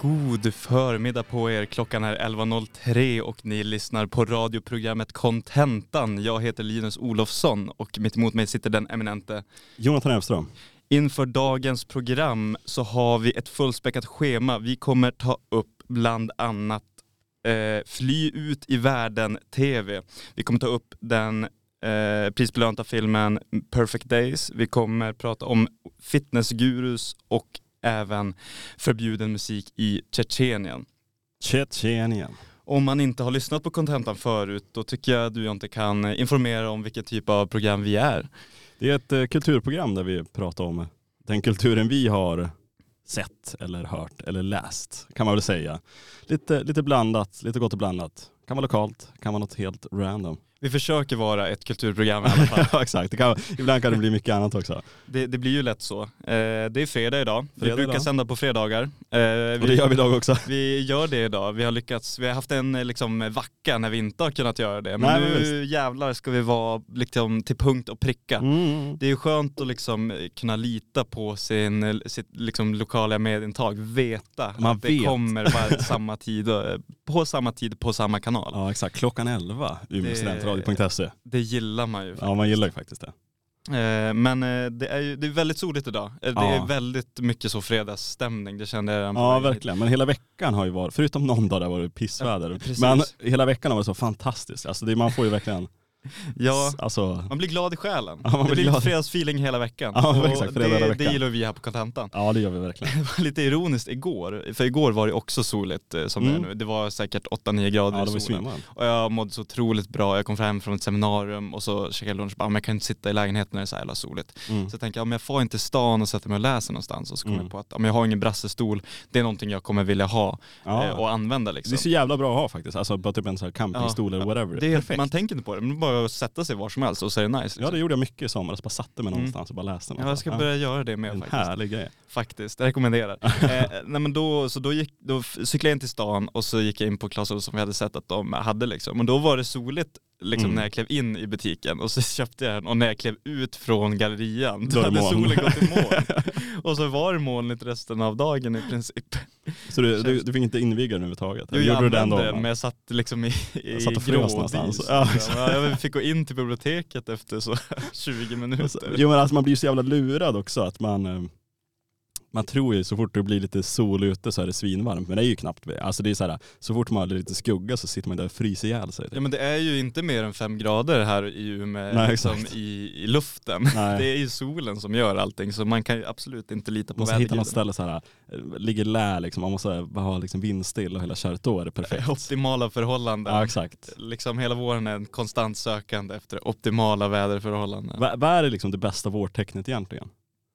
God förmiddag på er. Klockan är 11.03 och ni lyssnar på radioprogrammet Contentan. Jag heter Linus Olofsson och mitt emot mig sitter den eminente Jonathan Öfström. Inför dagens program så har vi ett fullspäckat schema. Vi kommer ta upp bland annat Fly ut i världen TV. Vi kommer ta upp den prisbelönta filmen Perfect Days. Vi kommer prata om fitnessgurus och även förbjuden musik i Tjetjenien. Om man inte har lyssnat på Contentan förut, då tycker jag att du inte kan informera om vilken typ av program vi är. Det är ett kulturprogram där vi pratar om den kulturen vi har sett eller hört eller läst, kan man väl säga. Lite blandat, lite gott och blandat. Kan vara lokalt, kan vara något helt random. Vi försöker vara ett kulturprogram i alla fall. Ja, exakt. Ibland kan det bli mycket annat också. Det blir ju lätt så. Det är fredag idag. Vi brukar idag. Sända på fredagar. Och det gör vi idag också. Vi gör det idag. Vi har haft en vacka när vi inte har kunnat göra det. Men nu jävlar ska vi vara till punkt och pricka. Det är ju skönt att kunna lita på sitt lokala medintag. Veta att det kommer samma tid, på samma kanal. Ja, exakt. Klockan 11. Umeåstudentradio.se. Det gillar man ju. Ja, man gillar ju faktiskt det. Men det är väldigt soligt idag. Det är väldigt mycket så fredagsstämning. Det kände jag. Ja, verkligen. Men hela veckan har ju varit, förutom någon dag där var det pissväder. Ja, men hela veckan har varit så fantastiskt. Alltså man får ju verkligen... Ja, man blir glad i själen. Ja, det blir fredagsfeeling hela veckan. Ja, exakt, det gillar vi här på Contentan. Ja, det gör vi verkligen. Det var lite ironiskt igår. För igår var det också soligt som det är nu. Det var säkert 8-9 grader i solen. Och jag mådde så otroligt bra. Jag kom fram från ett seminarium och så käkade jag lunch. Men jag kan inte sitta i lägenheten när det är så jävla soligt. Så jag tänkte, om jag får inte stan och sätter mig och läser någonstans. Och så kommer jag på att om jag har ingen brassestol, det är någonting jag kommer vilja ha och använda. Liksom. Det är så jävla bra att ha faktiskt. Alltså bara typ en sån här campingstol eller whatever. Det är perfekt. Man tänker inte på det. Man bara sätta sig var som helst och så är det nice. Liksom. Ja, det gjorde jag mycket i somras. Bara satte mig någonstans och bara läste något. Ja, jag ska börja göra det med faktiskt. En härlig grej. Faktiskt, jag rekommenderar. Då cyklade jag in till stan och så gick jag in på Clas Ohlson som vi hade sett att de hade liksom. Och då var det soligt när jag klev in i butiken och så köpte jag den och när jag klev ut från gallerian då hade solen gått i moln. Och så var det molnigt resten av dagen i princip. Så du fick inte inviga den överhuvudtaget? Jag gjorde den men jag satt liksom i grådis någonstans. Ja, jag fick gå in till biblioteket efter så 20 minuter. Jo, men alltså man blir ju så jävla lurad också att man tror ju så fort det blir lite sol ute så är det svinvarmt. Men det är ju knappt. Alltså det är så här, så fort man har lite skugga så sitter man där och fryser ihjäl sig. Ja, men det är ju inte mer än 5 grader här i Umeå i luften. Nej. Det är ju solen som gör allting. Så man kan ju absolut inte lita på väderguden. Man måste hitta något ställe så här, ligger lä liksom. Man måste ha liksom vindstill och hela köret, då är det perfekt. Optimala förhållanden. Ja, exakt. Liksom hela våren är en konstant sökande efter optimala väderförhållanden. Vad är det liksom det bästa vårtecknet egentligen?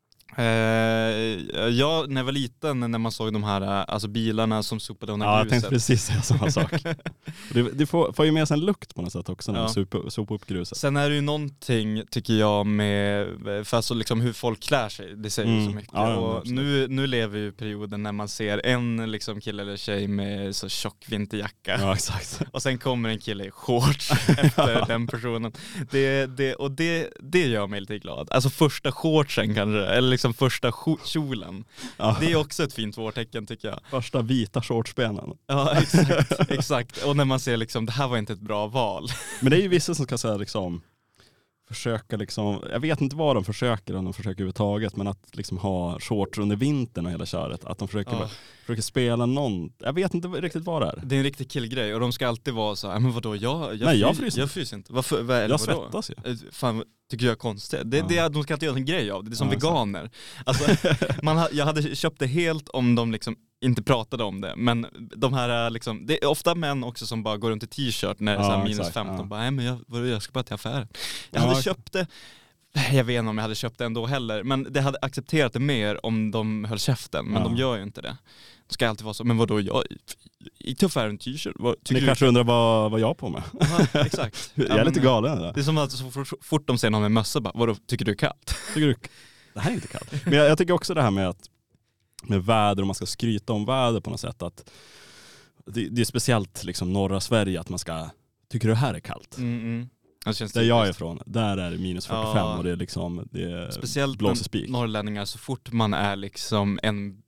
När jag var liten, när man såg de här bilarna som sopade undan gruset. Ja, jag tänkte precis säga samma sak. Det får ju med sig en lukt på något sätt också när man sopar upp gruset. Sen är det ju någonting, tycker jag, med för alltså liksom hur folk klär sig. Det säger ju så mycket. Och nu lever ju perioden när man ser en liksom kille eller tjej med så tjock vinterjacka. Ja, exakt. Och sen kommer en kille i shorts efter den personen. Det gör mig lite glad. Alltså första shortsen kanske, eller liksom första kjolen. Ja. Det är också ett fint vårtecken tycker jag. Första vita shortsbenen. Ja, exakt. Och när man ser liksom, det här var inte ett bra val. Men det är ju vissa som ska säga liksom, försöka liksom, jag vet inte vad de försöker om de försöker överhuvudtaget, men att liksom ha shorts under vintern och hela köret. Att de försöker spela någon, jag vet inte riktigt vad det är. Det är en riktig killgrej och de ska alltid vara så här, men vadå, jag fryser inte. Varför, jag svettas ju. Fan, tycker jag är konstigt. De ska alltid göra en grej av det. Det är som veganer. Alltså, jag hade köpt det helt om de liksom inte pratade om det. Men de här liksom, det är ofta män också som bara går runt i t-shirt när det är så här minus 15. Bara, nej men jag ska bara till affären. Jag hade köpt det. Jag vet inte om jag hade köpt det ändå heller. Men det hade accepterat det mer om de höll käften. Men de gör ju inte det. Det ska alltid vara så. Men vadå, jag i tuffare en t-shirt. Ni kanske undrar vad jag på med. Ja, exakt. Jag är lite galen. Där. Det är som att så fort de ser någon med mössa, bara, vadå, tycker du är kallt? Det här är inte kallt. Men jag tycker också det här med väder, och man ska skryta om väder på något sätt. Att det är speciellt liksom norra Sverige att man ska, tycker du det här är kallt? Där jag är ifrån, där är det minus 45 och det är liksom, det speciellt blåser spik. Norrlänningar, så fort man är liksom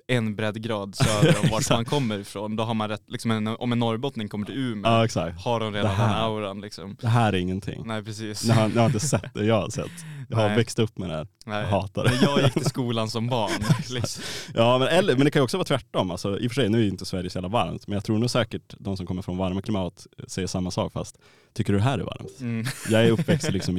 en breddgrad söder om vart man kommer ifrån. Då har man rätt, liksom om en norrbottning kommer till Umeå, har de redan den auran liksom. Det här är ingenting. Nej, precis. Jag har inte sett det jag har sett. Jag har växt upp med det här. Jag hatar det. Men jag gick till skolan som barn. Liksom. Ja, men det kan ju också vara tvärtom. Alltså, i och för sig, nu är ju inte Sverige så jävla varmt, men jag tror nog säkert de som kommer från varma klimat säger samma sak, fast tycker du det här är varmt? Jag är uppväxt liksom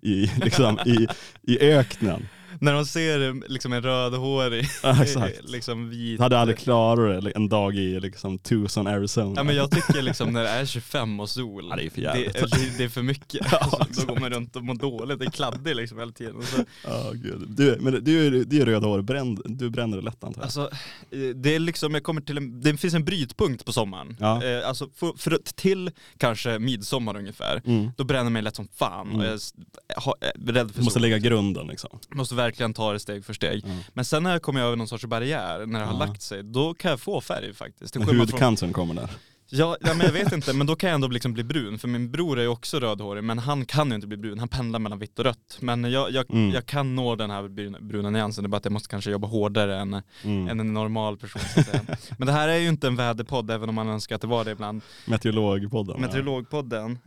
i öknen. När de ser liksom en rödhårig liksom vit. Hade aldrig klarat det en dag i liksom Tucson, Arizona. Ja, men jag tycker liksom när det är 25 och sol, ja, det är för det är för mycket. Då går man runt och mår dåligt, det är kladdigt liksom hela tiden. Gud. Du är rödhårig, du bränner det lätt antar jag. Alltså, det är liksom, jag kommer till det finns en brytpunkt på sommaren. Ja. Alltså för till kanske midsommar ungefär. Då bränner mig lätt som fan. Och jag är rädd för måste lägga grunden liksom. Måste verkligen ta det steg för steg. Men sen när jag kommer över någon sorts barriär, när det har lagt sig, då kan jag få färg faktiskt. Hudcancern kommer där. Ja, men jag vet inte, men då kan jag ändå liksom bli brun. För min bror är ju också rödhårig, men han kan ju inte bli brun. Han pendlar mellan vitt och rött. Men jag kan nå den här bruna nyansen. Det är bara att jag måste kanske jobba hårdare än en normal person, så att säga. Men det här är ju inte en väderpodd, även om man önskar att det var det ibland. Meteorologpodden.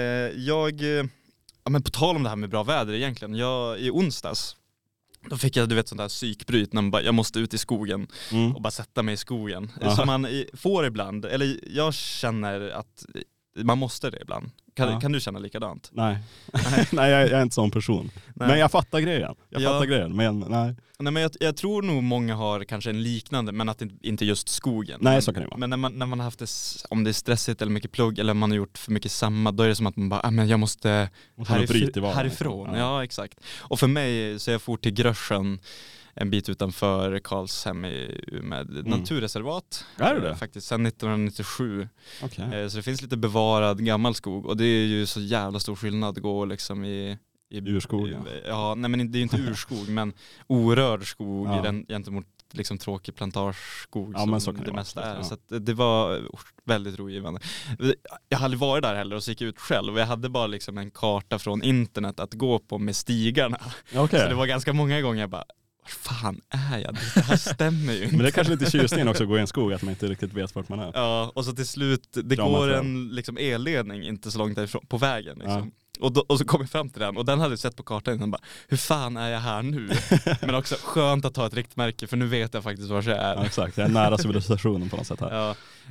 Men på tal om det här med bra väder egentligen. I onsdags, då fick jag sånt där psykbryt när man bara, jag måste ut i skogen och bara sätta mig i skogen. Som man får ibland, eller jag känner att man måste det ibland. Kan du känna likadant? Nej, nej jag är inte sån person. Nej. Men jag fattar grejen. Men nej. Nej, men jag tror nog många har kanske en liknande, men att inte just skogen. Nej, så kan det vara. Men när man har haft det, om det är stressigt eller mycket plugg, eller man har gjort för mycket samma, då är det som att man bara, men jag måste härifrån. Ja, exakt. Och för mig, så jag for till Grösjön en bit utanför Karlshem med naturreservat. Är det? Faktiskt, sedan 1997. Okay. Så det finns lite bevarad gammal skog, och det är ju så jävla stor skillnad att gå liksom i urskog. Ja, nej, men det är ju inte urskog, men orörd skog gentemot liksom tråkig plantageskog som det mesta är. Så att det var väldigt rogivande. Jag hade aldrig varit där heller, och så gick jag ut själv, och jag hade bara liksom en karta från internet att gå på med stigarna. Okay. Så det var ganska många gånger jag bara, var fan är jag? Det här stämmer ju inte. Men det är kanske lite tjusningen också att gå i en skog, att man inte riktigt vet vart man är. Ja, och så till slut, det går en liksom elledning inte så långt därifrån, på vägen liksom. Och så kom jag fram till den, och den hade jag sett på kartan och bara, hur fan är jag här nu? Men också skönt att ta ett riktmärke, för nu vet jag faktiskt var jag är. Ja, exakt, jag är nära civilisationen på något sätt här. Ja,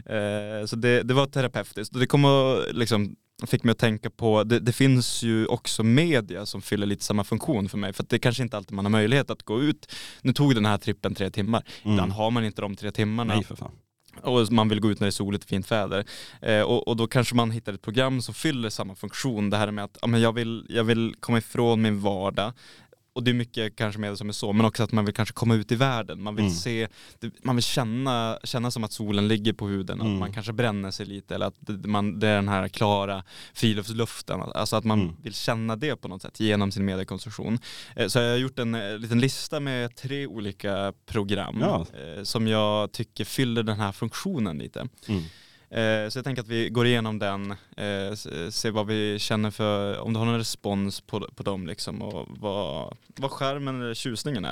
så det var terapeutiskt, och det liksom fick mig att tänka på, det finns ju också media som fyller lite samma funktion för mig, för att det kanske inte alltid man har möjlighet att gå ut. Nu tog den här trippen 3 timmar, ibland har man inte de 3 timmarna. Nej, för fan. Och man vill gå ut när det är soligt och fint väder. Och då kanske man hittar ett program som fyller samma funktion. Det här med att jag vill komma ifrån min vardag. Och det är mycket kanske med det som är så, men också att man vill kanske komma ut i världen. Man vill man vill känna som att solen ligger på huden, att man kanske bränner sig lite, eller att det är den här klara friluftsluften. Alltså att man vill känna det på något sätt genom sin mediekonsumtion. Så jag har gjort en liten lista med 3 olika program som jag tycker fyller den här funktionen lite. Så jag tänker att vi går igenom den, se vad vi känner för, om du har någon respons på dem liksom, och vad skärmen eller tjusningen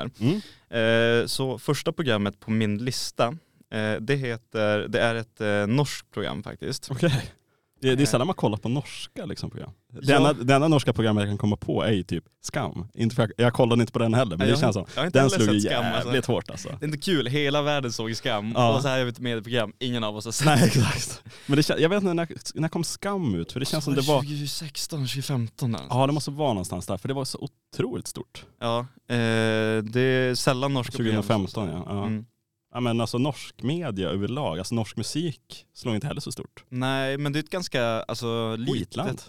är. Så första programmet på min lista, det är ett norskt program faktiskt. Okej. Det är sällan man kollar på norska liksom, program. Det enda norska programmet jag kan komma på är ju typ Skam. Jag kollade inte på den heller, men det känns som den slog ju jävligt hårt alltså. Det är inte kul, hela världen såg Skam, och så här är vi ett medieprogram, ingen av oss har sett. Nej, exakt. Men jag vet inte när kom Skam ut, för det känns som det var 2016, 2015 där. Ja, det måste vara någonstans där, för det var så otroligt stort. Ja, det är sällan norska 2015 program. Ja, men alltså norsk media överlag, alltså norsk musik slår inte heller så stort. Nej, men det är ett ganska litet.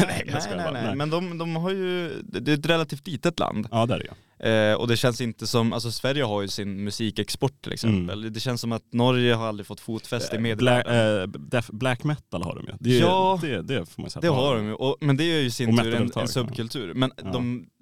Nej. Men de har ju, det är ett relativt litet land. Ja, det är det. Och det känns inte som, alltså Sverige har ju sin musikexport till exempel. Det känns som att Norge har aldrig fått fotfäste i medievärlden. Black metal har de ju. Det får man säga. Det har de ju, men det är ju sin tur en subkultur. Men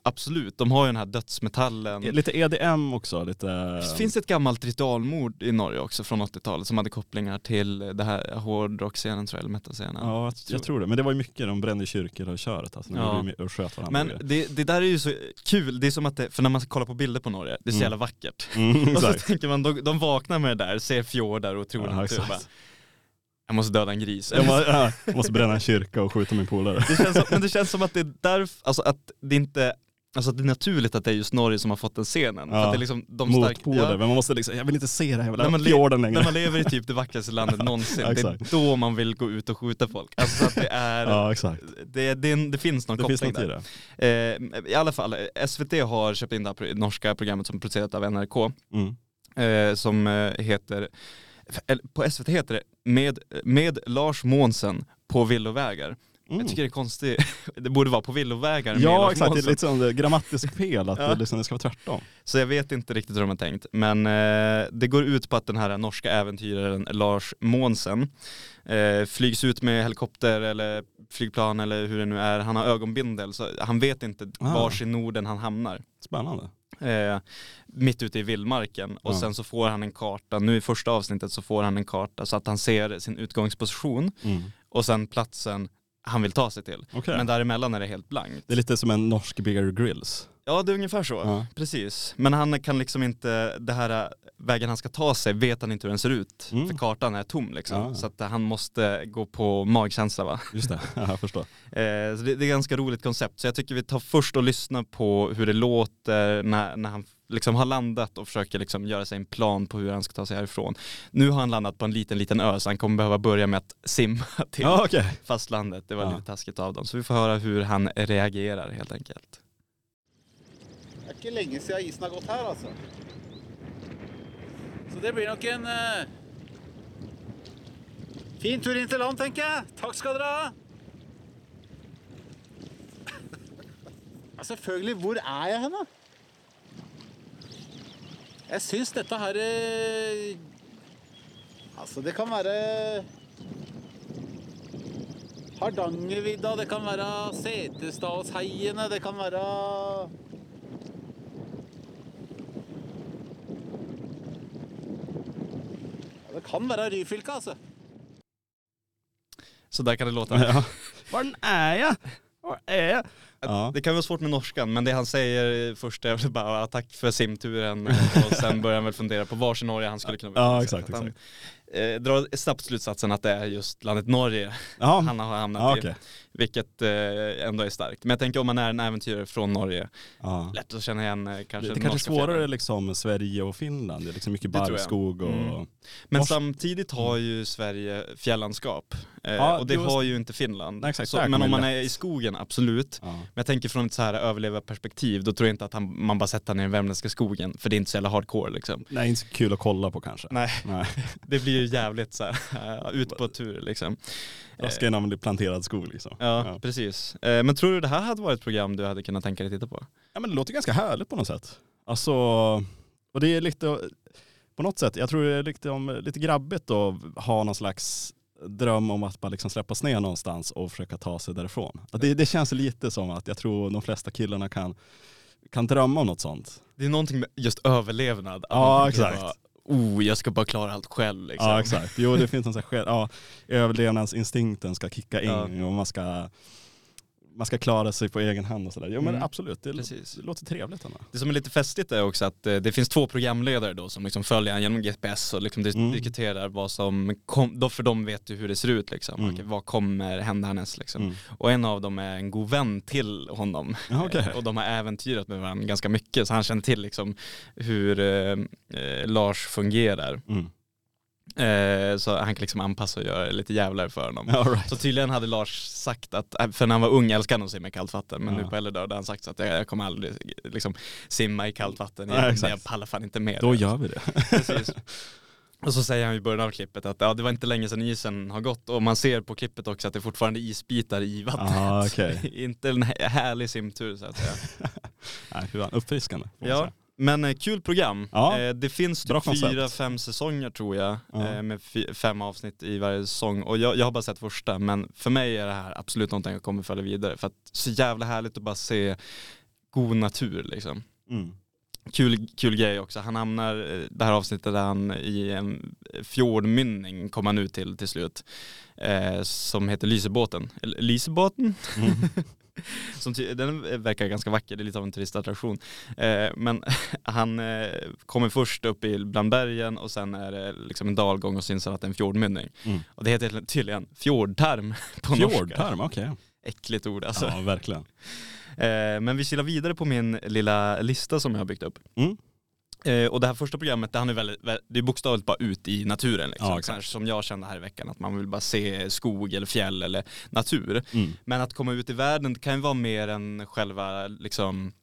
absolut. De har ju den här dödsmetallen. Lite EDM också. Lite... Finns ett gammalt ritualmord i Norge också från 80-talet som hade kopplingar till det här hårdrockscenen, tror jag, eller metalscenen. Ja, jag tror det. Men det var ju mycket, de brände kyrkor och köret. Alltså, och sköt varandra. Men det där är ju så kul. Det är som att för när man kollar på bilder på Norge, det är så jävla vackert. Och så tänker man, de vaknar med det där, ser fjordar och tror att jag måste döda en gris. Jag måste bränna en kyrka och skjuta min polare. Det känns som att det är därför, alltså att det inte, alltså det är naturligt att det är just Norge som har fått den scenen. För att det är liksom motpoler, men man måste liksom, jag vill inte se det här fjorden längre. När man lever i typ det vackraste landet någonsin, det är då man vill gå ut och skjuta folk. Alltså så att det är, det finns någon koppling där. I alla fall, SVT har köpt in det här norska programmet som är producerat av NRK. Som heter, på SVT heter det med Lars Månsen på villovägar. Jag tycker det är konstigt. Det borde vara på villovägar. Ja, exakt. Det är lite som det grammatiskt fel att det ska vara tvärtom. Så jag vet inte riktigt hur de har tänkt. Men det går ut på att den här norska äventyraren Lars Månsen flygs ut med helikopter eller flygplan eller hur det nu är. Han har ögonbindel så han vet inte vars i Norden han hamnar. Spännande. Mitt ute i vildmarken och sen så får han en karta, nu i första avsnittet så får han en karta så att han ser sin utgångsposition och sen platsen han vill ta sig till. Men däremellan är det helt blankt. Det är lite som en norsk Bear Grylls. Ja, det är ungefär så. Precis. Men han kan liksom inte, det här vägen han ska ta sig vet han inte hur den ser ut. För kartan är tom liksom. Så att han måste gå på magkänsla, va? Just det, jag förstår. Så det är ett ganska roligt koncept. Så jag tycker vi tar först och lyssnar på hur det låter när han liksom har landat och försöker liksom göra sig en plan på hur han ska ta sig härifrån. Nu har han landat på en liten ö så han kommer behöva börja med att simma till fastlandet. Det var lite taskigt av dem. Så vi får höra hur han reagerar helt enkelt. Det är inte länge sedan isen har gått här alltså. Så det blir nog en fin tur in till land, tänker jag. Tack ska dere ha. Ja, selvfølgelig, hvor er jeg henne? Jeg synes dette her altså det kan være Hardangervidda, det kan være Setesdalsheiene, det kan være det kan være Ryfylke, alltså. Så där kan det låta. Var är jag? Var är jag? Det kan vara svårt med norskan, men det han säger först är bara tack för simturen och sen börjar han väl fundera på vars i Norge han skulle kunna vara. Ja, exakt. Han drar snabbt slutsatsen att det är just landet Norge han har hamnat i. Vilket ändå är starkt. Men jag tänker om man är en äventyrare från Norge, lätt att känna igen kanske. Det kanske är svårare liksom Sverige och Finland. Det är liksom mycket barrskog och... Men samtidigt har ju Sverige fjällandskap. Och det har ju inte Finland. Nej, exakt, men om man är i skogen, absolut. Men jag tänker från ett så här överlevarperspektiv, då tror jag inte att man bara sätter ner i den värmländska skogen. För det är inte så jävla hardcore liksom. Nej, inte så kul att kolla på kanske. Nej. Det blir ju jävligt så här, ut på tur liksom. Jag ska en planterad skog liksom. Ja, precis. Men tror du det här hade varit ett program du hade kunnat tänka dig titta på? Ja, men det låter ganska härligt på något sätt. Alltså, och det är lite, på något sätt, jag tror det är lite grabbigt att ha någon slags dröm om att bara liksom släppas ner någonstans och försöka ta sig därifrån. Det känns lite som att jag tror de flesta killarna kan drömma om något sånt. Det är någonting med just överlevnad. Ja, exakt. Jag ska bara klara allt själv liksom. Ja, exakt. Jo, det finns en sån här överlevnadsinstinkten ska kicka in och man ska klara sig på egen hand och sådär. Jo, men absolut, det låter trevligt. Anna. Det som är lite festligt är också att det finns 2 programledare då som liksom följer genom GPS och liksom diskuterar vad som för de vet ju hur det ser ut liksom. Okej, vad kommer hända härnäst liksom. Och en av dem är en god vän till honom. Och de har äventyrat med varandra ganska mycket, så han känner till liksom hur Lars fungerar. Så han kan liksom anpassa och göra lite jävlar för honom. Så tydligen hade Lars sagt att, för när han var ung älskade han att simma i kallt vatten, men nu på äldre dag hade han sagt att jag kommer aldrig liksom simma i kallt vatten igen, jag pallar fan inte med. Då gör vi det. Precis. Och så säger han i början av klippet att det var inte länge sedan isen har gått, och man ser på klippet också att det är fortfarande isbitar i vattnet. Inte en härlig simtur så att säga. Nej, hur uppfriskande. Ja. Men kul program. Det finns typ 4-5 säsonger tror jag, med 5 avsnitt i varje säsong. Och jag har bara sett första, men för mig är det här absolut någonting jag kommer följa vidare. För att så jävla härligt att bara se god natur liksom. Mm. Kul grej också. Han hamnar det här avsnittet där han i en fjordmynning kommer han ut till slut. Som heter Lysebåten. Lysebåten? Mm. Den verkar ganska vacker, det är lite av en turistattraktion. Men han kommer först upp bland bergen och sen är det liksom en dalgång och syns att det är en fjordmynning. Mm. Och det heter tydligen fjordtarm på norska. Fjordtarm, okej. Äckligt ord alltså. Ja, verkligen. Men vi kilar vidare på min lilla lista som jag har byggt upp. Mm. Och det här första programmet, det är bokstavligt bara ut i naturen liksom. Ja, kanske som jag kände här i veckan, att man vill bara se skog eller fjäll eller natur. Mm. Men att komma ut i världen kan ju vara mer än själva liksom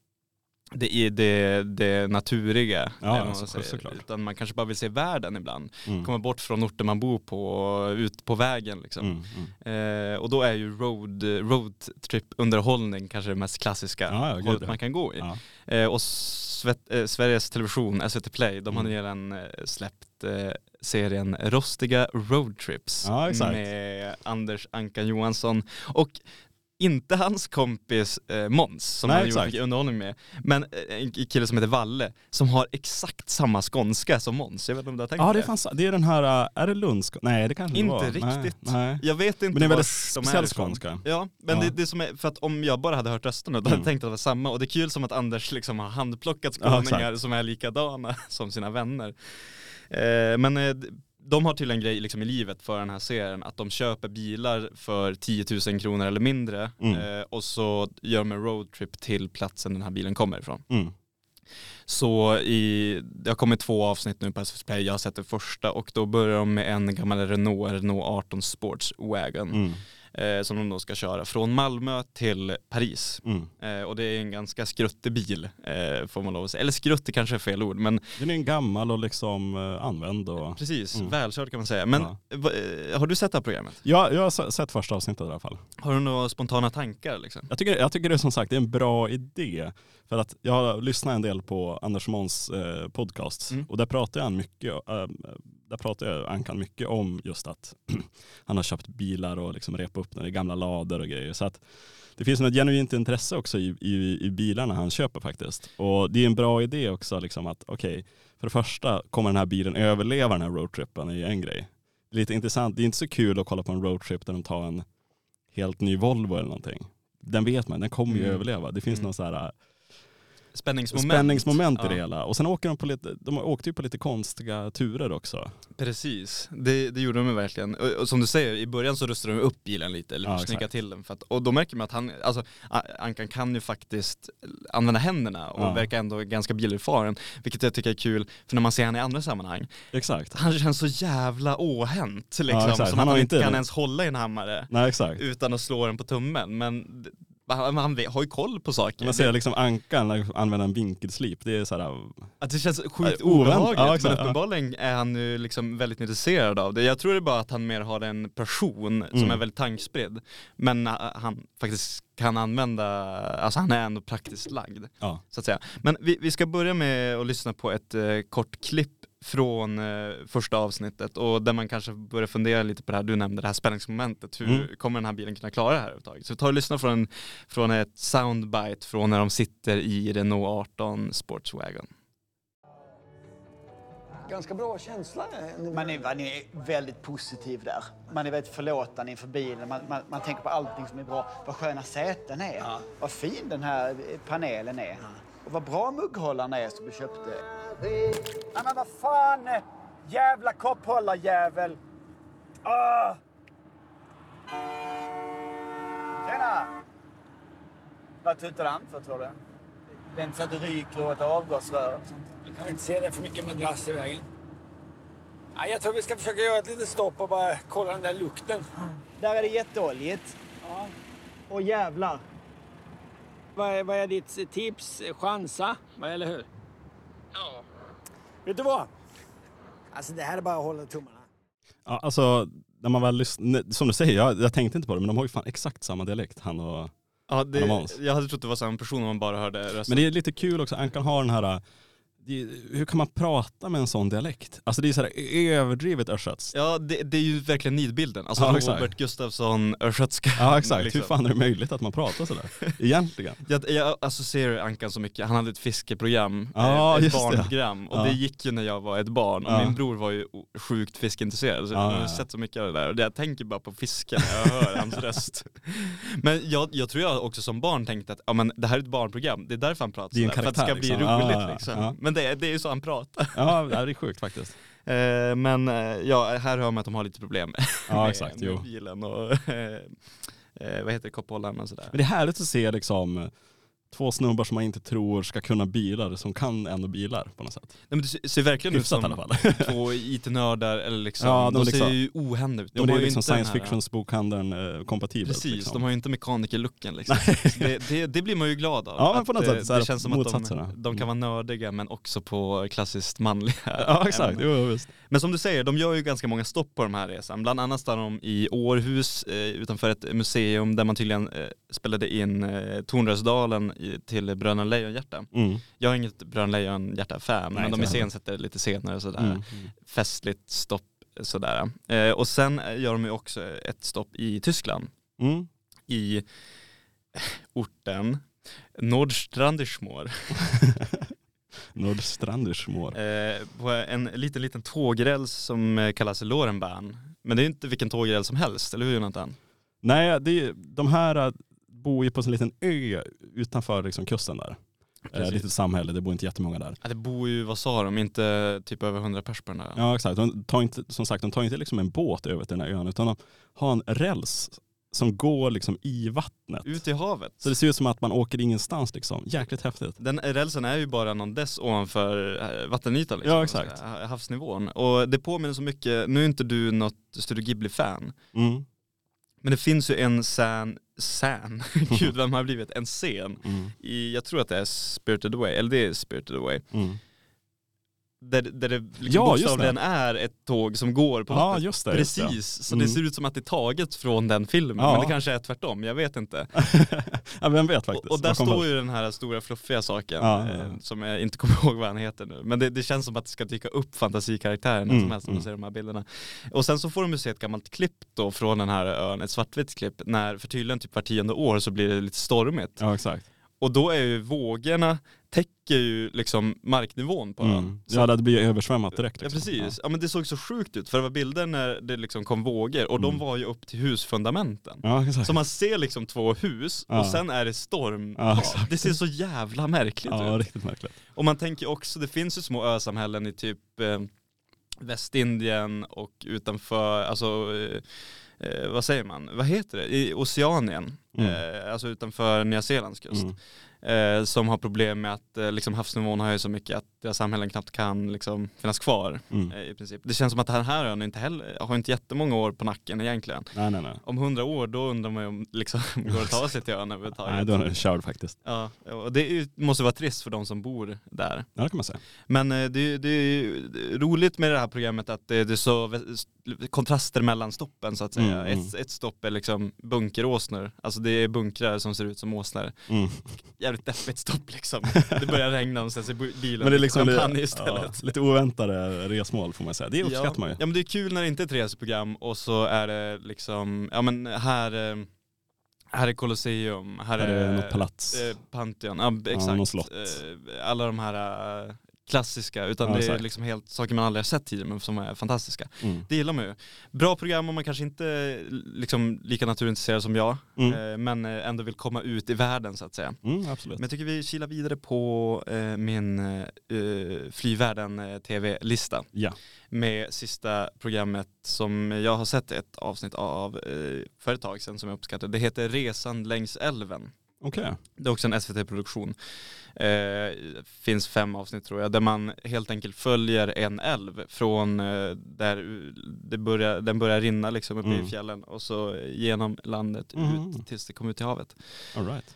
det naturiga. Ja, såklart. Utan man kanske bara vill se världen ibland. Komma bort från orten man bor på, ut på vägen liksom. Och då är ju roadtrip-underhållning kanske det mest klassiska hållet man kan gå i. Ja. Och Sveriges Television, SVT Play, de har redan släppt serien Rostiga Roadtrips med Anders Ankan Johansson och inte hans kompis Måns som han gjorde mycket underhållning med, men en kille som heter Valle som har exakt samma skånska som Måns. Jag vet inte om du har tänkt det. Det är den här, är det Lundskånska? Nej, det kanske inte var. Riktigt. Nej. Jag vet inte. Men det är väldigt speciell skånska. Ja, men det som är, för att om jag bara hade hört rösterna då hade jag tänkt att det var samma. Och det är kul som att Anders liksom har handplockat skåningar som är likadana som sina vänner. Men de har till en grej liksom i livet för den här serien att de köper bilar för 10 000 kronor eller mindre och så gör de en roadtrip till platsen den här bilen kommer ifrån. Så det har kommit 2 avsnitt nu på SVT Play. Jag har sett det första och då börjar de med en gammal Renault 18 Sportswagen. Som de då ska köra från Malmö till Paris. Och det är en ganska skruttig bil får man lov att säga. Eller skrutt kanske är fel ord, men den är en gammal och liksom använd och precis, välkörd kan man säga. Men har du sett det här programmet? Ja, jag har sett första avsnittet i alla fall. Har du några spontana tankar liksom? Jag tycker det är som sagt, det är en bra idé. För att jag har lyssnat en del på Anders Måns podcast och där pratar Ankan mycket om just att han har köpt bilar och liksom repat upp den i gamla lador och grejer. Så att det finns ett genuint intresse också i bilarna han köper faktiskt. Och det är en bra idé också liksom att för det första kommer den här bilen överleva den här roadtrippen är en grej. Det är lite intressant, det är inte så kul att kolla på en roadtrip där de tar en helt ny Volvo eller någonting. Den vet man, den kommer ju överleva. Det finns någon så här spänningsmoment i det hela. Och sen åker de åkte ju på lite konstiga turer också. Precis, det gjorde de verkligen. Och som du säger, i början så rustade de upp bilen lite, eller snygga till den. Och då märker man att Ankan kan ju faktiskt använda händerna och verkar ändå ganska bilerfaren. Vilket jag tycker är kul, för när man ser han i andra sammanhang. Exakt. Han känns så jävla åhänt liksom, som att han inte kan ens hålla i en hammare. Nej, exakt. Utan att slå den på tummen. Men han har ju koll på saker. Man ser liksom Ankan använda en vinkelslip. Det är så här, att det känns sjukt obehagligt. Men uppenbarligen är han nu liksom väldigt intresserad av det. Jag tror det är bara att han mer har en person som är väldigt tankspridd. Men han faktiskt kan använda, alltså han är ändå praktiskt lagd. Ja. Så att säga. Men vi ska börja med att lyssna på ett kort klipp från första avsnittet och där man kanske börjar fundera lite på det här, du nämnde det här spänningsmomentet, hur kommer den här bilen kunna klara det här överhuvudtaget? Så vi tar och lyssnar från ett soundbite från när de sitter i Renault 18 Sportswagen. Ganska bra känsla. Man är väldigt positiv där. Man är väldigt förlåtande inför bilen. Man tänker på allting som är bra. Vad sköna säten är. Ja. Vad fin den här panelen är. Ja. Och vad bra mugghållarna är som vi köpte. Nej men vad fan! Jävla kopphållarjävel! Tjena! Vad tutar han för, tror du? Det är inte så att du ryker och ett avgasrör. Du kan inte se det för mycket madrass i vägen. Ja, jag tror vi ska försöka göra ett litet stopp och bara kolla den där lukten. Där är det jätteoljigt. Ja. Och jävlar. Vad är ditt tips? Chansa, eller hur? Ja. Vet du vad? Alltså det här är bara att hålla tummarna. Ja, alltså när man väl lyssnar, som du säger, jag tänkte inte på det, men de har ju fan exakt samma dialekt, han och jag hade trott det var samma person om man bara hörde rösten. Men det är lite kul också, Ankan har den här hur kan man prata med en sån dialekt? Alltså det är så här överdrivet östgötskt. Ja, det är ju verkligen nidbilden. Alltså Robert Gustafsson, östgötska. Ja, exakt. Liksom. Hur fan är det möjligt att man pratar sådär? Egentligen. Jag associerar Ankan så mycket. Han hade ett fiskeprogram, ett barnprogram. Och det gick ju när jag var ett barn. Och min bror var ju sjukt fiskeintresserad. Så jag har sett så mycket av det där. Och jag tänker bara på fisken när jag hör hans röst. Men jag tror jag också som barn tänkte att men det här är ett barnprogram. Det är därför han pratar sådär. För att det ska bli roligt liksom. Men det är ju så han pratar. Ja, det är sjukt faktiskt. Men här hör man att de har lite problem med bilen och vad heter det, kopphållaren och sådär. Men det är härligt att se liksom två snubbar som man inte tror ska kunna bilar som kan ändå bilar på något sätt. Nej, men det ser verkligen ut som två IT-nördar eller liksom, de ser ju ohända ut. Det är liksom science fictions bokhandeln kompatibelt. Precis, liksom. De har ju inte mekanikerlooken liksom. det blir man ju glad av. Ja, men på något sätt det känns som att de kan vara nördiga men också på klassiskt manliga. Ja, exakt. Jo, visst. Men som du säger, de gör ju ganska många stopp på de här resan. Bland annat står de i Århus utanför ett museum där man tydligen spelade in Tornrösdalen till Bröderna Lejonhjärta. Jag har inget Bröderna Lejonhjärta-fan, men de iscensätter lite senare sådär. Festligt stopp sådär. Och sen gör de ju också ett stopp i Tyskland. I orten Nordstranderschmor. Nordstranderschmor. På en liten tågräls som kallas Lorenbahn. Men det är inte vilken tågräls som helst, eller hur Jonathan? Nej, de här bor ju på en liten ö utanför liksom kusten där. Litet samhälle, det bor inte jättemånga där. Ja, det bor ju, vad sa de, inte typ över 100 pers på den där. Ja, exakt. De tar inte liksom en båt över till den här ön, utan de har en räls som går liksom i vattnet. Ut i havet. Så det ser ut som att man åker ingenstans liksom. Jäkligt häftigt. Den rälsen är ju bara någon dess ovanför vattenytan liksom. Ja, exakt. Havsnivån. Och det påminner så mycket, nu är inte du något Studio Ghibli-fan. Men det finns ju en gud vad man har blivit, en scen i, jag tror att det är Spirited Away, eller det är Spirited Away. Där det liksom bokstavligen är ett tåg som går på vattnet. Just det. Precis, så det ser ut som att det är taget från den filmen. Men det kanske är tvärtom, jag vet inte. Ja, vem vet faktiskt. Och där står ju den här stora fluffiga saken som jag inte kommer ihåg vad han heter nu. Men det känns som att det ska dyka upp fantasikaraktärer när som helst när man ser de här bilderna. Och sen så får de ju se ett gammalt klipp då från den här ön, ett svartvitt klipp, när för tydligen typ var 10:e år så blir det lite stormigt. Ja, exakt. Och då är ju vågorna täcker ju liksom marknivån på ön. Ja, det blir översvämmat direkt. Liksom. Ja, precis. Ja, men det såg så sjukt ut, för det var bilder när det liksom kom vågor och de var ju upp till husfundamenten. Ja, exakt. Så man ser liksom 2 hus och sen är det storm. Ja, det ser så jävla märkligt ut. Ja, riktigt märkligt. Och man tänker också, det finns ju små ösamhällen i typ Västindien och utanför, alltså vad säger man? Vad heter det? I Oceanien. Alltså utanför Nya Zeelands kust. Som har problem med att liksom havsnivån höjer så mycket att deras samhällen knappt kan liksom finnas kvar i princip. Det känns som att den här ön har inte jättemånga år på nacken egentligen. Nej. Om 100 år då undrar man ju om liksom går att ta sig till ön överhuvudtaget. Nej, då är det körd faktiskt. Ja, och det måste vara trist för de som bor där. Ja, det kan man säga. Men det är roligt med det här programmet att det är så kontraster mellan stoppen så att säga. Ett stopp är liksom bunkeråsnor. Alltså det är bunkrar som ser ut som åsnor. Jävligt deppigt stopp liksom. Det börjar regna och sen ser bilen. Men det är liksom champagne istället. Lite oväntade resmål får man säga. Det uppskattar man ju. Ja, men det är kul när det inte är ett reseprogram och så är det liksom, ja men här är Colosseum, här är något palats. Pantheon, ja exakt. Något slott. Alla de här klassiska, utan det är liksom helt saker man aldrig har sett tidigare men som är fantastiska. Det gillar man ju. Bra program om man kanske inte liksom lika naturintresserad som jag, men ändå vill komma ut i världen så att säga. Absolut. Men jag tycker vi kilar vidare på min Flyvärlden TV-lista. Ja. Med sista programmet som jag har sett ett avsnitt av för ett tag sedan som jag uppskattar. Det heter Resan längs älven. Okay. Det är också en SVT-produktion. Finns 5 avsnitt tror jag, där man helt enkelt följer en älv från där den börjar rinna liksom uppe i fjällen och så genom landet ut tills det kommer ut till havet. All right.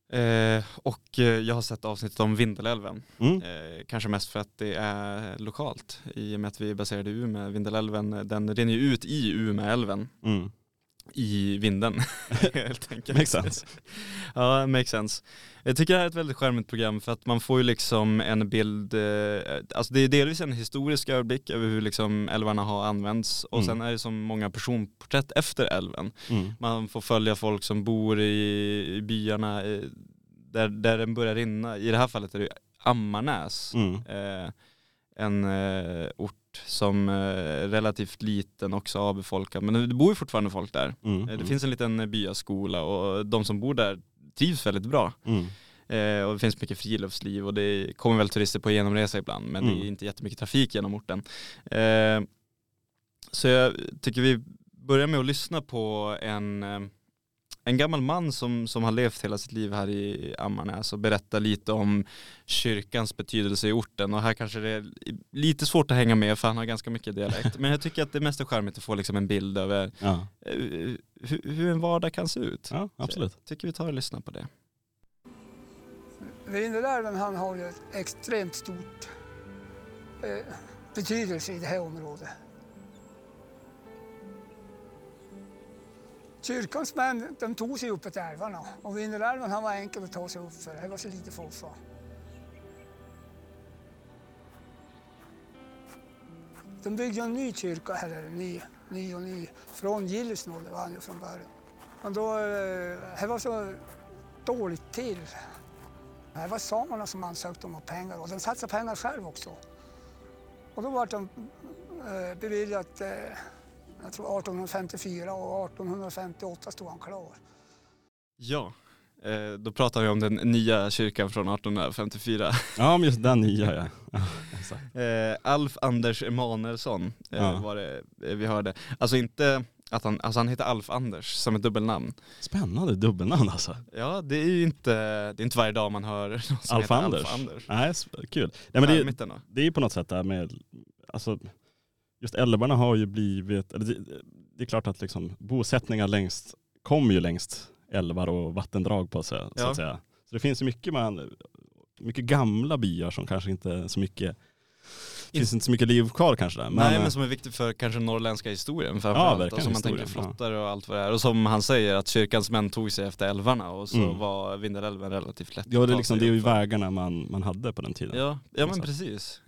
Och jag har sett avsnittet om Vindelälven. Kanske mest för att det är lokalt i och med att vi är baserade i Umeå. Vindelälven, den rinner ju ut i Umeälven. i vinden helt enkelt. Makes sense. Ja, makes sense. Jag tycker det här är ett väldigt charmigt program för att man får ju liksom en bild, alltså det är delvis en historisk överblick över hur liksom älvarna har använts och sen är det som många personporträtt efter älven. Man får följa folk som bor i byarna där den börjar rinna. I det här fallet är det Ammarnäs. En ort som är relativt liten, också avbefolkad. Men det bor ju fortfarande folk där. Det finns en liten byaskola och de som bor där trivs väldigt bra. Och det finns mycket friluftsliv och det kommer väl turister på genomresa ibland, men det är inte jättemycket trafik genom orten. Så jag tycker vi börjar med att lyssna på en gammal man som har levt hela sitt liv här i Ammarnäs och berättar lite om kyrkans betydelse i orten. Och här kanske det är lite svårt att hänga med för han har ganska mycket dialekt. Men jag tycker att det mest är charmigt att få liksom en bild över hur en vardag kan se ut. Ja, absolut. Så jag tycker vi tar och lyssnar på det. Vindelälven han har ju ett extremt stort betydelse i det här området. Kyrkans män, de tog sig upp på älvarna och Vindelälven han var enkel att ta sig upp för. Det var så lite folk. De byggde en ny kyrka, eller ny. Från Gillesnål var han ju från början. Men då, det var så dåligt till. Det var samerna som ansökte om pengar och de satsade pengar själv också. Och då var de beviljat, jag tror 1854 och 1858 stod han klar. Ja, då pratar vi om den nya kyrkan från 1854. Ja, men just den nya, ja. Alf Anders Emanuelsson var det vi hörde. Alltså inte att han heter Alf Anders som ett dubbelnamn. Spännande dubbelnamn alltså. Ja, det är inte varje dag man hör någon som Alf heter Anders. Alf Anders. Nej, kul. Nej, men det är ju på något sätt där med, alltså just älvarna har ju blivit, eller det är klart att liksom bosättningar kommer ju längst älvar och vattendrag på sig, så att säga. Så det finns ju mycket gamla byar som kanske inte så mycket, finns inte så mycket liv kvar kanske där. Men som är viktigt för kanske norrländska historien framförallt. Och som man tänker flottar och allt vad det är. Och som han säger att kyrkans män tog sig efter älvarna och så var Vindelälven relativt lätt. Ja, det är ju vägarna man hade på den tiden. Ja men precis.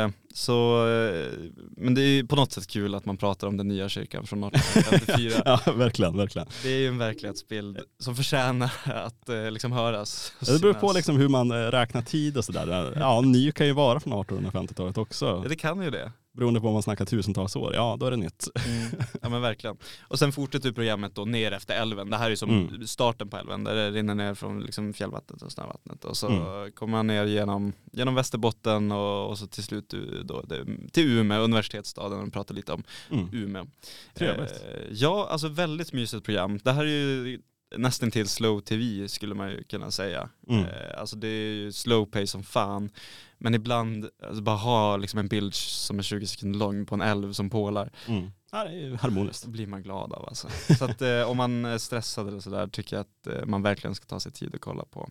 Men det är på något sätt kul att man pratar om den nya kyrkan från 1854. Ja, verkligen. Det är ju en verklighetsbild som förtjänar att liksom höras. Det beror på liksom hur man räknar tid och sådär. Ja, ny kan ju vara från 1850-talet också. Ja, det kan ju det. Beroende på om man snackar tusentals år, ja då är det nytt. Ja men verkligen. Och sen fortsätter programmet då ner efter älven. Det här är ju som starten på älven där det rinner ner från liksom fjällvattnet och snövattnet. Och så kommer man ner genom Västerbotten och så till slut då, till Umeå, universitetsstaden, och pratar lite om Umeå. Trevligt. Ja, alltså väldigt mysigt program. Det här är ju nästan till slow tv skulle man ju kunna säga. Alltså det är ju slow pace som fan. Men ibland alltså bara ha liksom en bild som är 20 sekunder lång på en älv som pålar. Ja, det är ju harmoniskt. Det blir man glad av alltså. Så att om man är stressad eller sådär tycker jag att man verkligen ska ta sig tid att kolla på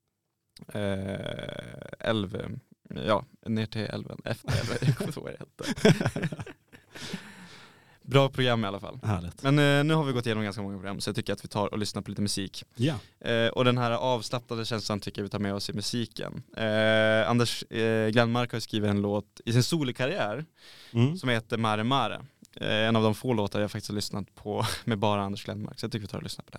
älv. Ja, ner till älven. Efter älven. Jag kommer inte ihåg vad det heter. Bra program i alla fall. Härligt. Men nu har vi gått igenom ganska många program så jag tycker att vi tar och lyssnar på lite musik. Ja. Och den här avslappnade känslan tycker jag vi tar med oss i musiken. Anders Glenmark har skrivit en låt i sin solokarriär som heter Mare Mare. En av de få låtar jag faktiskt har lyssnat på med bara Anders Glenmark. Så jag tycker vi tar och lyssnar på den.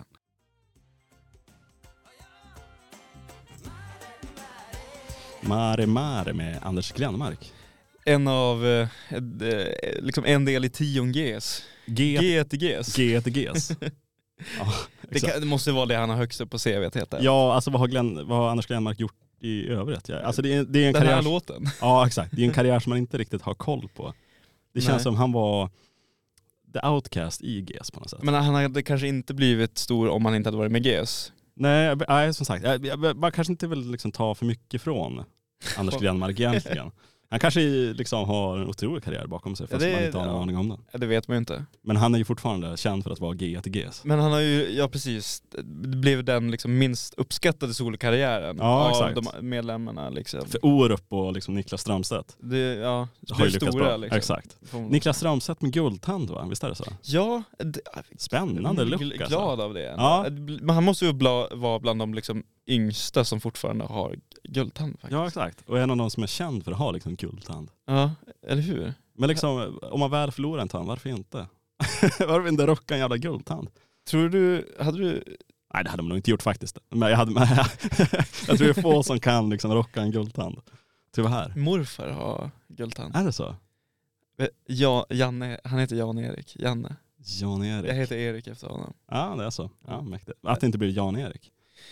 Mare Mare med Anders Glenmark. En av liksom en del i 10Gs. G1Gs. Ja, det måste vara det han har högst upp på CV heter. Ja, alltså vad har Anders Glenmark gjort i övrigt? Ja, alltså det är en den karriär, här låten. Ja, exakt. Det är en karriär som man inte riktigt har koll på. Det känns som han var the outcast i GES på något sätt. Men han hade kanske inte blivit stor om han inte hade varit med GES. Nej, som sagt. Man kanske inte vill liksom ta för mycket från Anders Glenmark egentligen. Han kanske liksom har en otrolig karriär bakom sig fast man inte har någon aning om den. Ja, det vet man ju inte. Men han är ju fortfarande känd för att vara G1Gs. Men han har ju, ja precis, det blev den liksom minst uppskattade solokarriären av exakt. de medlemmarna liksom. För Orup och liksom Niklas Strömstedt. Det har blev stora liksom. Exakt. Niklas Strömstedt med guldtand, va? Visst är det så? Ja. Spännande look alltså. Glad av det. Ja. Men han måste ju vara bland de liksom yngsta som fortfarande har guldtand faktiskt. Ja, exakt. Och en av de som är känd för att ha liksom guldtand. Ja, eller hur? Men liksom, om man väl förlorar en tand, varför inte? Varför inte rocka en jävla guldtand? Tror du, hade du... Nej, det hade man nog inte gjort faktiskt. Men jag tror det är få som kan liksom rocka en guldtand. Tyvärr. Morfar har guldtand. Är det så? Ja, Janne, han heter Jan-Erik. Janne. Jan-Erik. Jag heter Erik efter honom. Ja, det är så. Ja, mäktigt. Att det inte blir Jan-Erik.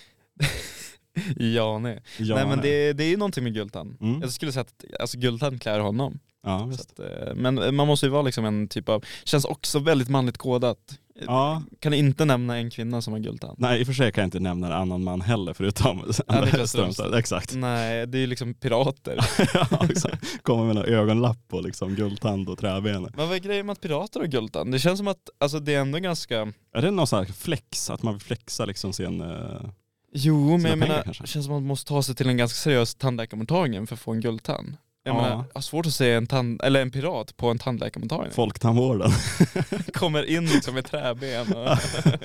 Nej men det är ju någonting med guldtand. Jag skulle säga att alltså, guldtand klär honom. Ja, visst. Så att, men man måste ju vara liksom en typ av, känns också väldigt manligt kodat. Ja. Kan inte nämna en kvinna som har guldtand? Nej, i och för sig kan jag inte nämna en annan man heller förutom Niklas Strömstedt. Exakt. Nej, det är ju liksom pirater. Ja, exakt. Kommer med en ögonlapp och liksom guldtand och träben. Men vad är grejen med att pirater har guldtand? Det känns som att alltså, det är ändå ganska... Är det någon sån här flex? Att man vill flexa liksom sin... Jo, men jag menar, kanske? det känns som att man måste ta sig till en ganska seriös tandläkarmottagning för att få en guldtand. Jag menar, jag har svårt att se en pirat på en tandläkarmottagning. Folktandvården. Kommer in liksom med träben och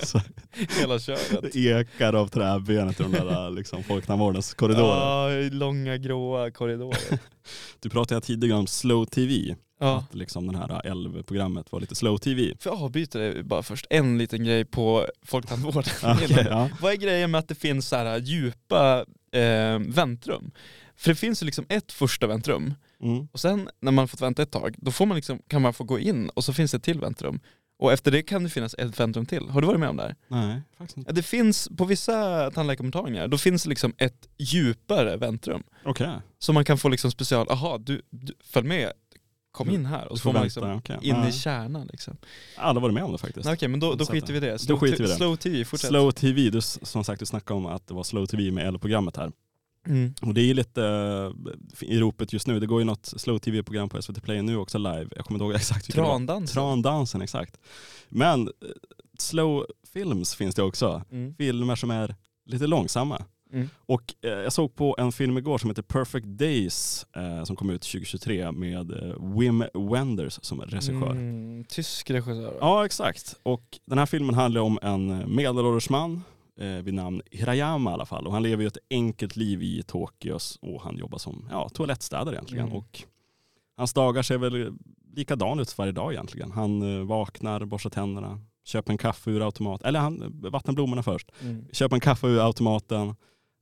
hela köret. Det ekar av träbenet i de där liksom, folktandvårdens korridorer. Ja, långa gråa korridorer. Du pratade tidigare om slow tv. Ja. Att liksom den här 11-programmet var lite slow tv. För jag avbryter det bara först. En liten grej på folktandvården. Okay, ja. Vad är grejen med att det finns så här djupa väntrum? För det finns ju liksom ett första väntrum. Och sen när man fått vänta ett tag, då får man liksom, kan man få gå in och så finns det ett till väntrum. Och efter det kan det finnas ett väntrum till. Har du varit med om det här? Nej, faktiskt inte. Det finns på vissa tandläkarmottagningar, då finns det liksom ett djupare väntrum. Okej. Så man kan få liksom special, du följ med, kom in här. Och så får man liksom in i kärnan liksom. Jag har aldrig varit med om det faktiskt. Okej, men då skiter vi det. Slow TV, fortsätt. Slow TV, du, som sagt du snackade om att det var slow TV med L-programmet här. Och det är ju lite i ropet just nu. Det går ju något slow tv-program på SVT Play nu också live. Jag kommer inte ihåg exakt. Trandansen, exakt. Men slow films finns det också. Filmer som är lite långsamma. Och jag såg på en film igår som heter Perfect Days som kom ut 2023 med Wim Wenders som regissör. Tysk regissör. Ja, exakt. Och den här filmen handlar om en medelålders man vid namn Hirayama i alla fall. Och han lever ju ett enkelt liv i Tokyo och han jobbar som toalettstädare egentligen. Och hans dagar ser väl likadan ut varje dag egentligen. Han vaknar, borstar tänderna, köper en kaffe ur automaten. Eller han vattnar blommorna först. Köper en kaffe ur automaten.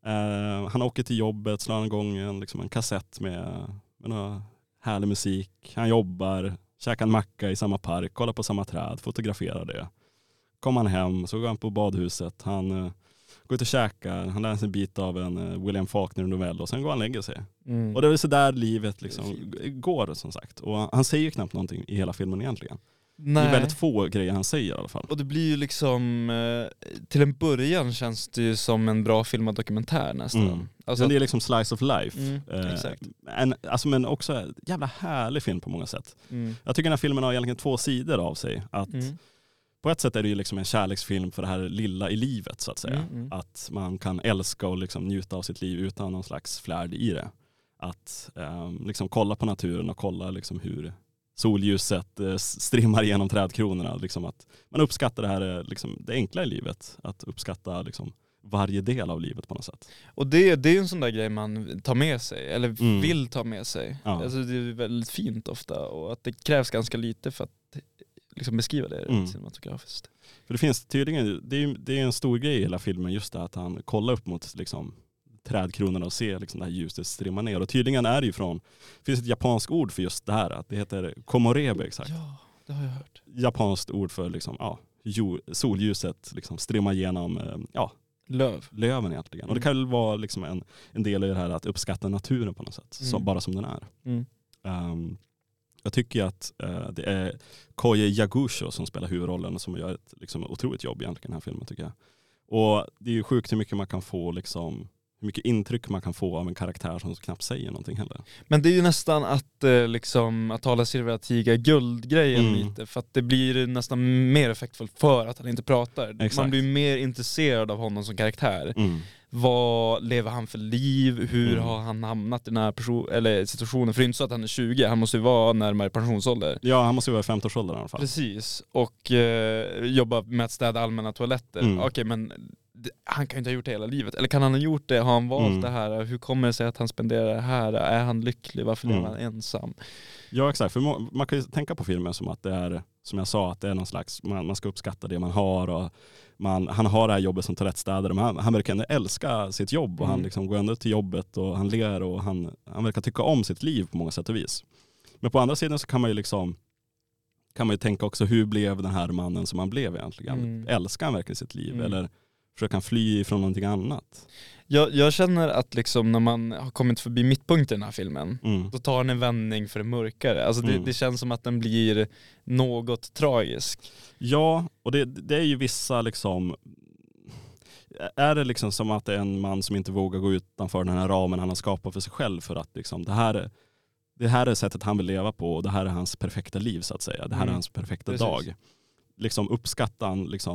Han åker till jobbet, slår igång en kassett med någon härlig musik. Han jobbar, käkar en macka i samma park, kollar på samma träd, fotograferar det. Kommer han hem, så går han på badhuset. Han går ut och käkar. Han läser en bit av en William Faulkner-novell och sen går han och lägger sig. Och det är så där livet liksom går som sagt. Och han säger ju knappt någonting i hela filmen egentligen. Nej. Det är väldigt få grejer han säger i alla fall. Och det blir ju liksom, till en början känns det ju som en bra filmad dokumentär nästan. Alltså, det är liksom slice of life. Exakt. Men också en jävla härlig film på många sätt. Jag tycker den här filmen har egentligen två sidor av sig. Att på ett sätt är det ju liksom en kärleksfilm för det här lilla i livet så att säga. Att man kan älska och liksom njuta av sitt liv utan någon slags flärd i det. Att liksom kolla på naturen och kolla liksom hur solljuset strimmar genom trädkronorna. Liksom att man uppskattar det här liksom det enkla i livet. Att uppskatta liksom varje del av livet på något sätt. Och det är ju en sån där grej man tar med sig, eller vill ta med sig. Ja. Alltså det är väldigt fint ofta och att det krävs ganska lite för att liksom beskriva det cinematografiskt. För det finns tydligen, det är en stor grej i hela filmen just det att han kollar upp mot liksom trädkronorna och ser liksom det här ljuset strimma ner. Och tydligen är det ju från, det finns ett japanskt ord för just det här, att det heter komorebe exakt. Ja, det har jag hört. Japanskt ord för liksom, solljuset liksom strimma genom löven egentligen. Och det kan väl vara liksom en del i det här att uppskatta naturen på något sätt, bara som den är. Jag tycker att det är Koye Yagusho som spelar huvudrollen och som gör ett liksom, otroligt jobb egentligen i den här filmen tycker jag. Och det är ju sjukt hur mycket man kan få liksom hur mycket intryck man kan få av en karaktär som knappt säger någonting heller. Men det är ju nästan att liksom att tala Silvia tiga guldgrejen lite, för att det blir nästan mer effektfullt för att han inte pratar. Exakt. Man blir mer intresserad av honom som karaktär. Vad lever han för liv? Hur har han hamnat i den här situationen? För det är inte så att han är 20, han måste ju vara närmare pensionsålder. Ja, han måste ju vara i 50-årsåldern i alla fall. Precis, och jobba med att städa allmänna toaletter. Okej, men han kan ju inte ha gjort det hela livet. Eller kan han ha gjort det? Har han valt det här? Hur kommer det sig att han spenderar det här? Är han lycklig? Varför lever han ensam? Ja, exakt. För man kan ju tänka på filmen som att det är, som jag sa, att det är någon slags, man ska uppskatta det man har, och han har det här jobbet som toalettstädare, men han verkar ändå älska sitt jobb, och han liksom går ändå till jobbet och han ler, och han verkar tycka om sitt liv på många sätt och vis. Men på andra sidan så kan man ju tänka också, hur blev den här mannen som han blev egentligen? Älskar han verkligen sitt liv eller försöker han fly ifrån någonting annat? Jag känner att liksom när man har kommit förbi mittpunkten i den här filmen, då tar den en vändning för det mörkare. Alltså det känns som att den blir något tragisk. Ja, och det är ju vissa liksom... Är det liksom som att det är en man som inte vågar gå utanför den här ramen han har skapat för sig själv, för att liksom, det här är sättet han vill leva på, och det här är hans perfekta liv så att säga. Det här är hans perfekta dag. Liksom uppskattar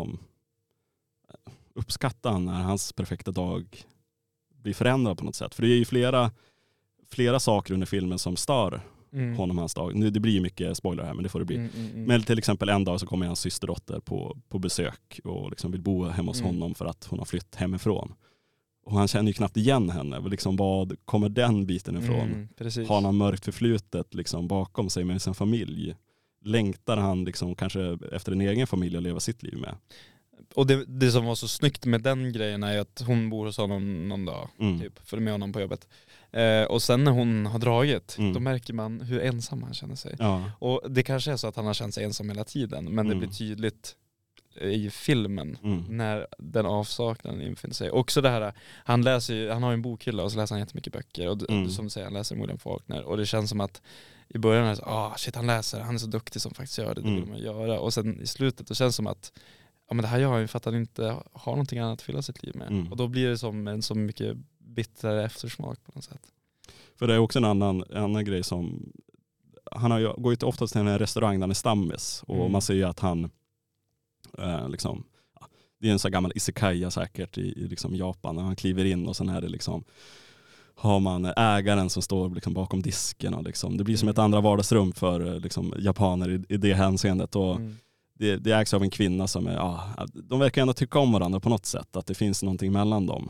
han när hans perfekta dag blir förändrad på något sätt. För det är ju flera saker under filmen som stör honom hans dag. Nu, det blir mycket spoiler här, men det får det bli. Men till exempel en dag så kommer hans systerdotter på besök och liksom vill bo hemma hos honom för att hon har flytt hemifrån. Och han känner ju knappt igen henne. Liksom, vad kommer den biten ifrån? Har han mörkt förflutet liksom bakom sig med sin familj? Längtar han liksom kanske efter en egen familj att leva sitt liv med? Och det som var så snyggt med den grejen är att hon bor hos honom någon dag, typ, följer med honom på jobbet. Och sen när hon har dragit, då märker man hur ensam han känner sig. Ja. Och det kanske är så att han har känt sig ensam hela tiden, men det blir tydligt i filmen när den avsaknaden infinner sig. Också det här, han har en bokhylla och så läser han jättemycket böcker, och som du säger, han läser William Faulkner, och det känns som att i början är det så, shit, han läser, han är så duktig som faktiskt gör det vill man göra. Och sen i slutet det känns som att men det här gör han ju för att han inte har någonting annat att fylla sitt liv med. Och då blir det som en så mycket bittrare eftersmak på något sätt. För det är också en annan grej som... Han går ju oftast till en restaurang där han är stammis. Och man ser ju att han... liksom, det är en sån gammal isekaya säkert i liksom Japan. När han kliver in och sen är det liksom... Har man ägaren som står liksom bakom disken. Och liksom, det blir som ett andra vardagsrum för liksom, japaner i det hänseendet. Och... Det ägs av en kvinna som de verkar ändå tycka om varandra på något sätt, att det finns någonting mellan dem.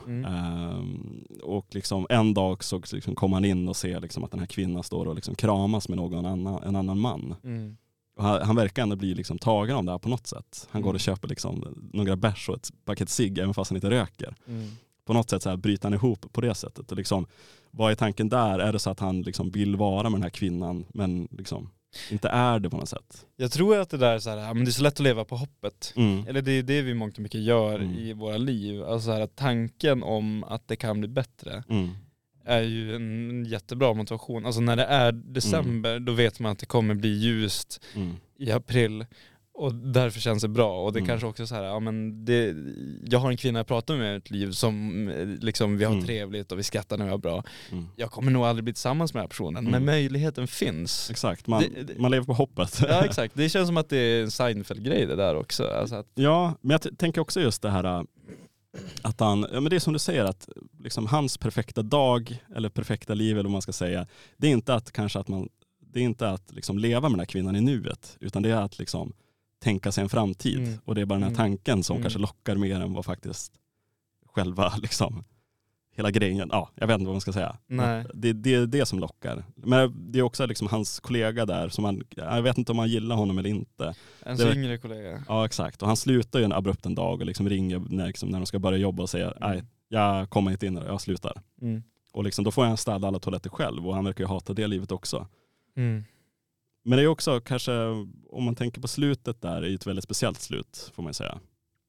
Och liksom en dag så liksom kommer han in och ser liksom att den här kvinnan står och liksom kramas med en annan man. Och han verkar ändå bli liksom tagen av det här på något sätt. Han går och köper liksom några bärs och ett paket cigg även fast han inte röker. På något sätt så här bryter han ihop på det sättet. Och liksom, vad är tanken där? Är det så att han liksom vill vara med den här kvinnan, men liksom inte är det på något sätt? Jag tror att det där är så här, men det är så lätt att leva på hoppet. Eller det är det vi mångt och mycket gör i våra liv. Alltså så här, att tanken om att det kan bli bättre är ju en jättebra motivation. Alltså när det är december, då vet man att det kommer bli ljust i april. Och därför känns det bra. Och det kanske också så här, jag har en kvinna jag pratar med i ett liv som liksom, vi har trevligt och vi skrattar när vi har bra. Jag kommer nog aldrig bli tillsammans med den här personen, men möjligheten finns. Exakt, man lever på hoppet. Ja, exakt. Det känns som att det är en Seinfeld-grej det där också. Alltså att... Ja, men jag tänker också just det här att men det är som du säger, att liksom hans perfekta dag eller perfekta liv, eller vad man ska säga, det är inte att det är inte att liksom leva med den här kvinnan i nuet, utan det är att liksom tänka sig en framtid. Och det är bara den här tanken som kanske lockar mer än vad faktiskt själva liksom hela grejen. Ja, jag vet inte vad man ska säga. Nej. Det är det som lockar. Men det är också liksom hans kollega där som jag vet inte om man gillar honom eller inte. En så yngre kollega. Ja, exakt. Och han slutar ju en abrupt en dag och liksom ringer när de ska börja jobba och säger nej, jag kommer inte in, jag slutar. Och liksom, då får han städa alla toaletter själv, och han verkar ju hata det livet också. Men det är också kanske, om man tänker på slutet där, är ju ett väldigt speciellt slut, får man säga.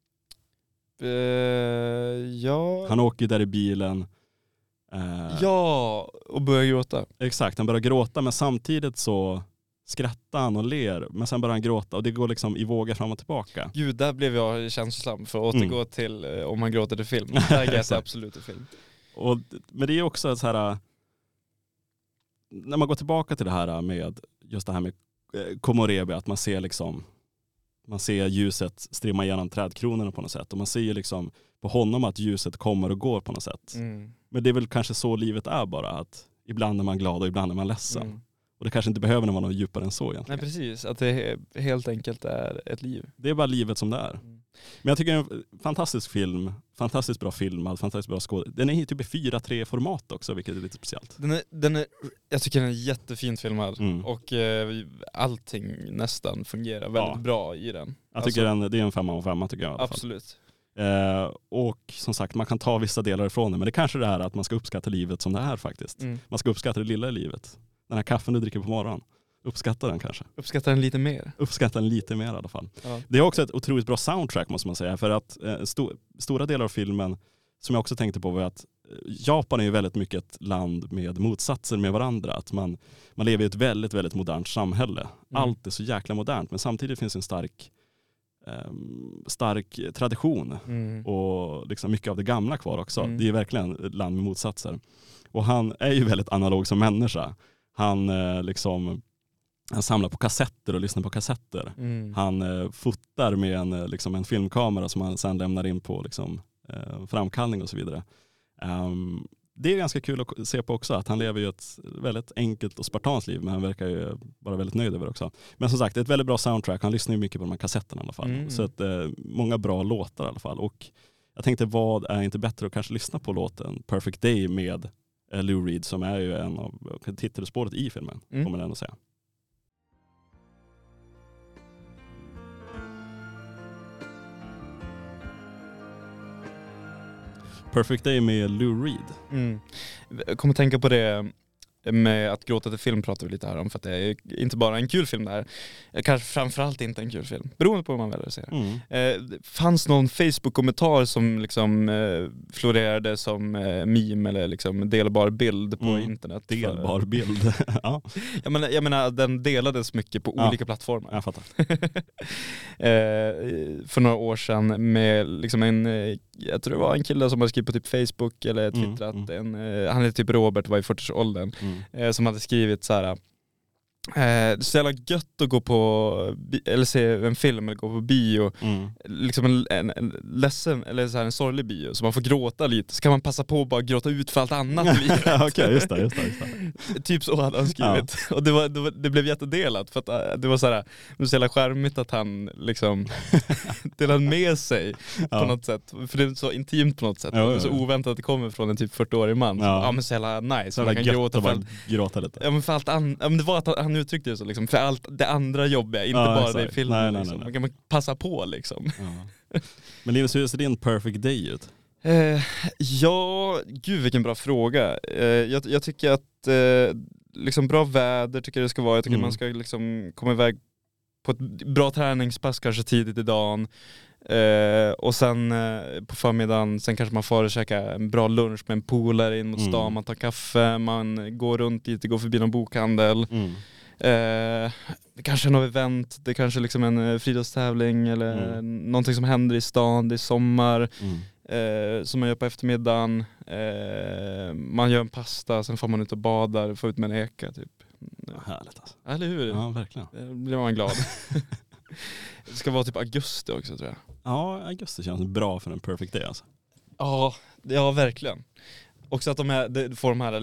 Ja. Han åker ju där i bilen. Ja, och börjar gråta. Exakt, han börjar gråta, men samtidigt så skrattar han och ler, men sen börjar han gråta, och det går liksom i vågor fram och tillbaka. Gud, där blev jag känslosam för att återgå till om man gråter till film. Där är det absolut till film. Men det är också så här, när man går tillbaka till det här med just det här med Komorebi, att man ser ljuset strimma igenom trädkronorna på något sätt. Och man ser ju liksom på honom att ljuset kommer och går på något sätt. Men det är väl kanske så livet är bara. Att ibland är man glad och ibland är man ledsen. Och det kanske inte behöver vara något djupare än så egentligen. Nej, precis. Att det helt enkelt är ett liv. Det är bara livet som det är. Men jag tycker det är en fantastisk film. Fantastiskt bra film. Fantastiskt bra skåd. Den är typ i 4:3-format också, vilket är lite speciellt. Jag tycker den är jättefint filmad. Och allting nästan fungerar väldigt bra i den. Jag tycker det är en 5 av 5 tycker jag i alla fall. Absolut. Och som sagt, man kan ta vissa delar ifrån det. Men det är kanske det här att man ska uppskatta livet som det är faktiskt. Man ska uppskatta det lilla i livet. Den här kaffen du dricker på morgonen. Uppskatta den kanske. Uppskatta den lite mer. Uppskatta den lite mer i alla fall. Ja. Det är också ett otroligt bra soundtrack måste man säga. För att stora delar av filmen som jag också tänkte på var att Japan är ju väldigt mycket ett land med motsatser med varandra. Att man lever i ett väldigt, väldigt modernt samhälle. Allt är så jäkla modernt. Men samtidigt finns en stark tradition. Och liksom mycket av det gamla kvar också. Det är verkligen ett land med motsatser. Och han är ju väldigt analog som människa. Han samlar på kassetter och lyssnar på kassetter. Han fotar med en filmkamera som han sedan lämnar in på framkallning och så vidare. Det är ganska kul att se på också att han lever ju ett väldigt enkelt och spartanskt liv, men han verkar ju vara väldigt nöjd över också. Men som sagt, det är ett väldigt bra soundtrack. Han lyssnar ju mycket på de här kassetterna i alla fall. Så att, många bra låtar i alla fall. Och jag tänkte, vad är inte bättre att kanske lyssna på låten Perfect Day med Lou Reed, som är ju en av titelspåret i filmen, får man ändå säga. Perfect Day med Lou Reed. Jag kommer tänka på det med att gråta till film pratar vi lite här om, för att det är inte bara en kul film där. Kanske framförallt inte en kul film, beroende på hur man väljer att se det. Fanns någon Facebook-kommentar som florerade som meme eller delbar bild på internet. Delbar bild? Ja. Jag menar, den delades mycket på olika plattformar. Jag fattar. För några år sedan med jag tror det var en kille som hade skrivit på typ Facebook eller twittrat, han heter typ Robert, var i 40-årsåldern, som hade skrivit så här: det är så jävla gött att gå på eller se en film eller gå på bio, en ledsen eller så här en sorglig bio, så man får gråta lite, så kan man passa på att bara gråta ut för allt annat i livet. Okej, just det. Typ så hade han skrivit. Och det blev jättedelat, för att det var så här, det var så jävla charmigt att han delade med sig på något sätt, för det är så intimt på något sätt. Det är så oväntat att det kommer från en typ 40-årig man. Men så jävla nice, så man kan gråta lite. Ja, men för allt men det var att han uttryckte det så för allt det andra jobbiga, inte bara det i filmen. Nej. Man kan passa på Men Linus, hur ser din perfect day ut? Gud vilken bra fråga. Jag tycker att bra väder tycker jag det ska vara. Jag tycker man ska komma iväg på ett bra träningspass kanske tidigt i dagen. Och sen på förmiddagen sen kanske man får käka en bra lunch med en polare in mot stan, man tar kaffe, man går runt lite, går förbi någon bokhandel. Det kanske är något event, det kanske en friidrottstävling eller någonting som händer i stan, det är sommar, som man gör på eftermiddagen, man gör en pasta, sen får man ut och badar, får ut med en eka typ. Härligt alltså. Eller hur? Ja, verkligen. Då blir man glad. Det ska vara typ augusti också, tror jag. Ja, augusti känns bra för en perfect day alltså. Ja, verkligen. Också att de får de här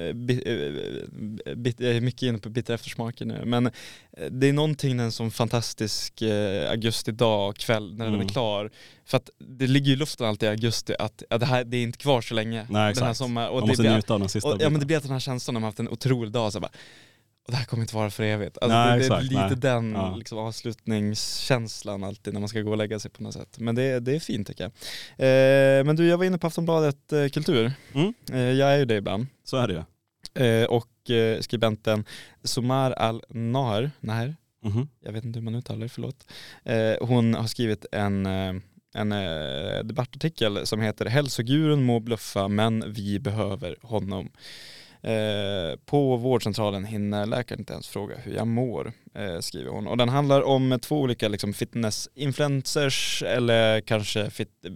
jag är mycket inne på bitter eftersmaker nu, men det är någonting en sån fantastisk augustidag kväll när den är klar, för att det ligger i luften alltid i augusti att det är inte kvar så länge. Nej, exakt. Den här sommar, och man måste njuta av den sista men det blir att den här känslan när man haft en otrolig dag så bara, och det här kommer inte vara för evigt. Det är lite den avslutningskänslan alltid när man ska gå och lägga sig på något sätt. Men det är fint tycker jag. Men du, jag var inne på Aftonbladet Kultur. Jag är ju det ibland. Så är det ju. Och skribenten Somar Al-Nahr, jag vet inte hur man uttalar det, förlåt. Hon har skrivit en debattartikel som heter "Hälsogurun må bluffa, men vi behöver honom". På vårdcentralen hinner läkaren inte ens fråga hur jag mår. skriver hon. Och den handlar om 2 olika liksom, fitness-influencers eller kanske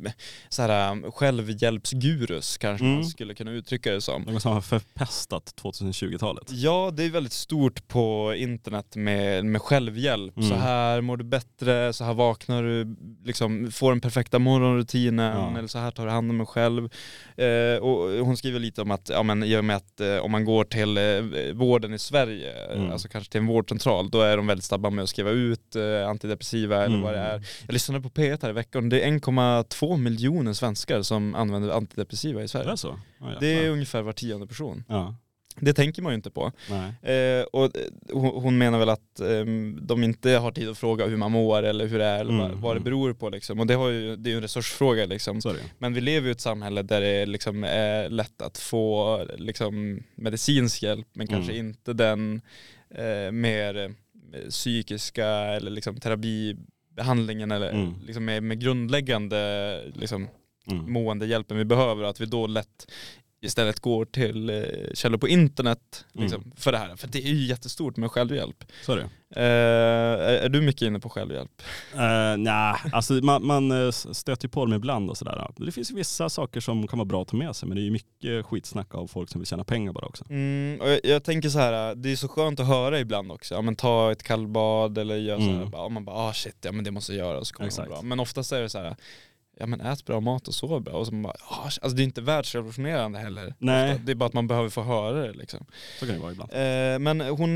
självhjälpsgurus kanske man skulle kunna uttrycka det som. De som har förpestat 2020-talet. Ja, det är väldigt stort på internet med självhjälp. Så här mår du bättre, så här vaknar du, liksom, får den perfekta morgonrutinen, eller så här tar du hand om dig själv. Och hon skriver lite om att i och med att om man går till vården i Sverige, alltså kanske till en vårdcentral, då är de väldigt snabba med att skriva ut antidepressiva eller vad det är. Jag lyssnade på P1 här i veckan. Det är 1,2 miljoner svenskar som använder antidepressiva i Sverige. Det är så? Det är ungefär var 10:e person. Ja. Det tänker man ju inte på. Och hon menar väl att de inte har tid att fråga hur man mår eller hur det är eller vad det beror på liksom. Och det är ju en resursfråga liksom. Men vi lever ju i ett samhälle där det liksom är lätt att få liksom medicinsk hjälp, men kanske inte den mer psykiska eller liksom terapibehandlingen eller liksom med grundläggande liksom mående hjälpen vi behöver, att vi då lätt istället går till källor på internet liksom, för det här. För det är ju jättestort med självhjälp. Sorry. Är du mycket inne på självhjälp? Nej, alltså man stöter ju på dem ibland och sådär. Det finns ju vissa saker som kan vara bra att ta med sig, men det är ju mycket skitsnack av folk som vill tjäna pengar bara också. Och jag tänker så här, det är så skönt att höra ibland också. Ja, men ta ett kallbad eller gör så här, man bara shit, ja men det måste jag göra och så kommer det bra. Men oftast är det så här, ja men ät bra mat och sov bra. Och så bara, alltså det är inte världsrevolutionerande heller. Nej. Ofta. Det är bara att man behöver få höra det liksom. Så kan det vara ibland. Men hon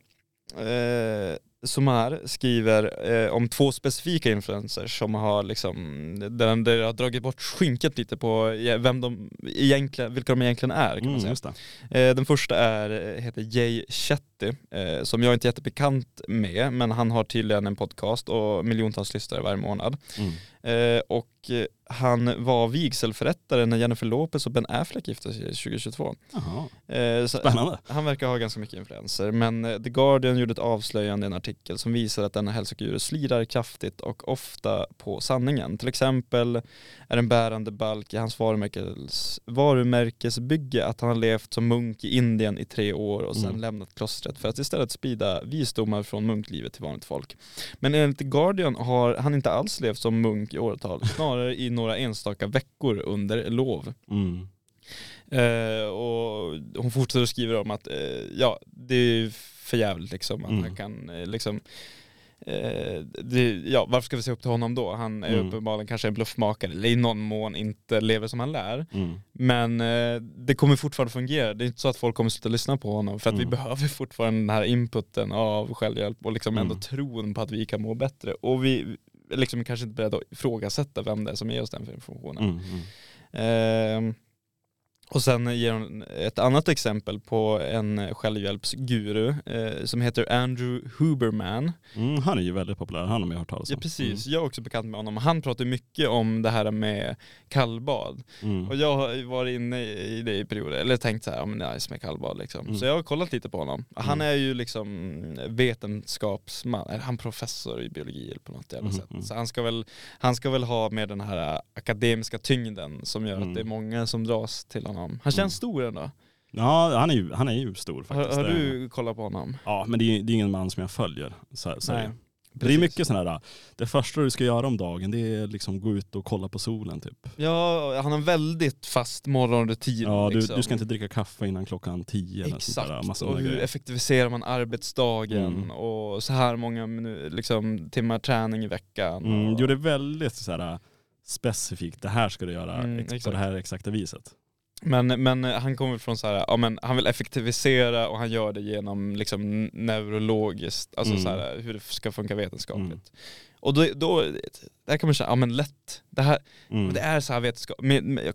Somar skriver om 2 specifika influencers som har liksom, där det har dragit bort skynket lite på vem de egentligen, vilka de egentligen är kan man säga. Just det. Den första heter Jay Shetty, som jag inte är jättebekant med, men han har tydligen en podcast och miljontals lyssnare varje månad. Och han var vigselförrättare när Jennifer Lopez och Ben Affleck gifte sig 2022. Spännande. Han verkar ha ganska mycket influenser, men The Guardian gjorde ett avslöjande i en artikel som visar att denna hälsoguru slirar kraftigt och ofta på sanningen. Till exempel är en bärande balk i hans varumärkesbygge att han har levt som munk i Indien i 3 år och sen lämnat klostret för att istället sprida visdomar från munklivet till vanligt folk. Men enligt The Guardian har han inte alls levt som munk i åratal, snarare i några enstaka veckor under lov. Och hon fortsätter att skriva om att det är för jävligt liksom, att han kan liksom varför ska vi se upp till honom då? Han är uppenbarligen kanske en bluffmakare eller i någon mån inte lever som han lär. Men det kommer fortfarande fungera. Det är inte så att folk kommer sluta lyssna på honom, för att vi behöver fortfarande den här inputen av självhjälp och liksom ändå tron på att vi kan må bättre. Och vi liksom kanske inte beredda att ifrågasätta vem det är som ger oss den informationen. Och sen ger hon ett annat exempel på en självhjälpsguru som heter Andrew Huberman. Han är ju väldigt populär, han har jag hört talas om. Ja, precis. Jag är också bekant med honom. Han pratar mycket om det här med kallbad. Och jag har varit inne i det i perioder, eller tänkt så här, nice med kallbad liksom. Så jag har kollat lite på honom. Han är ju liksom vetenskapsman, är han professor i biologi på något jävla sätt. Så han ska väl ha med den här akademiska tyngden som gör att det är många som dras till honom. Han känns stor ändå. Ja, han är ju stor faktiskt. Har du kollat på honom? Ja, men det är ingen man som jag följer. Det är mycket sådana där, det första du ska göra om dagen, det är liksom gå ut och kolla på solen typ. Ja, han har väldigt fast morgonrutin. Ja, liksom. du ska inte dricka kaffe innan klockan 10. Exakt, och hur effektiviserar man arbetsdagen och så här många liksom, timmar träning i veckan. Jo, det är väldigt så här specifikt, det här ska du göra på det här exakta viset. Men han kommer från så här, han vill effektivisera och han gör det genom liksom neurologiskt, alltså så här, hur det ska funka vetenskapligt. Och då där kan man säga, lätt. Det här det är så här vetenskap. Jag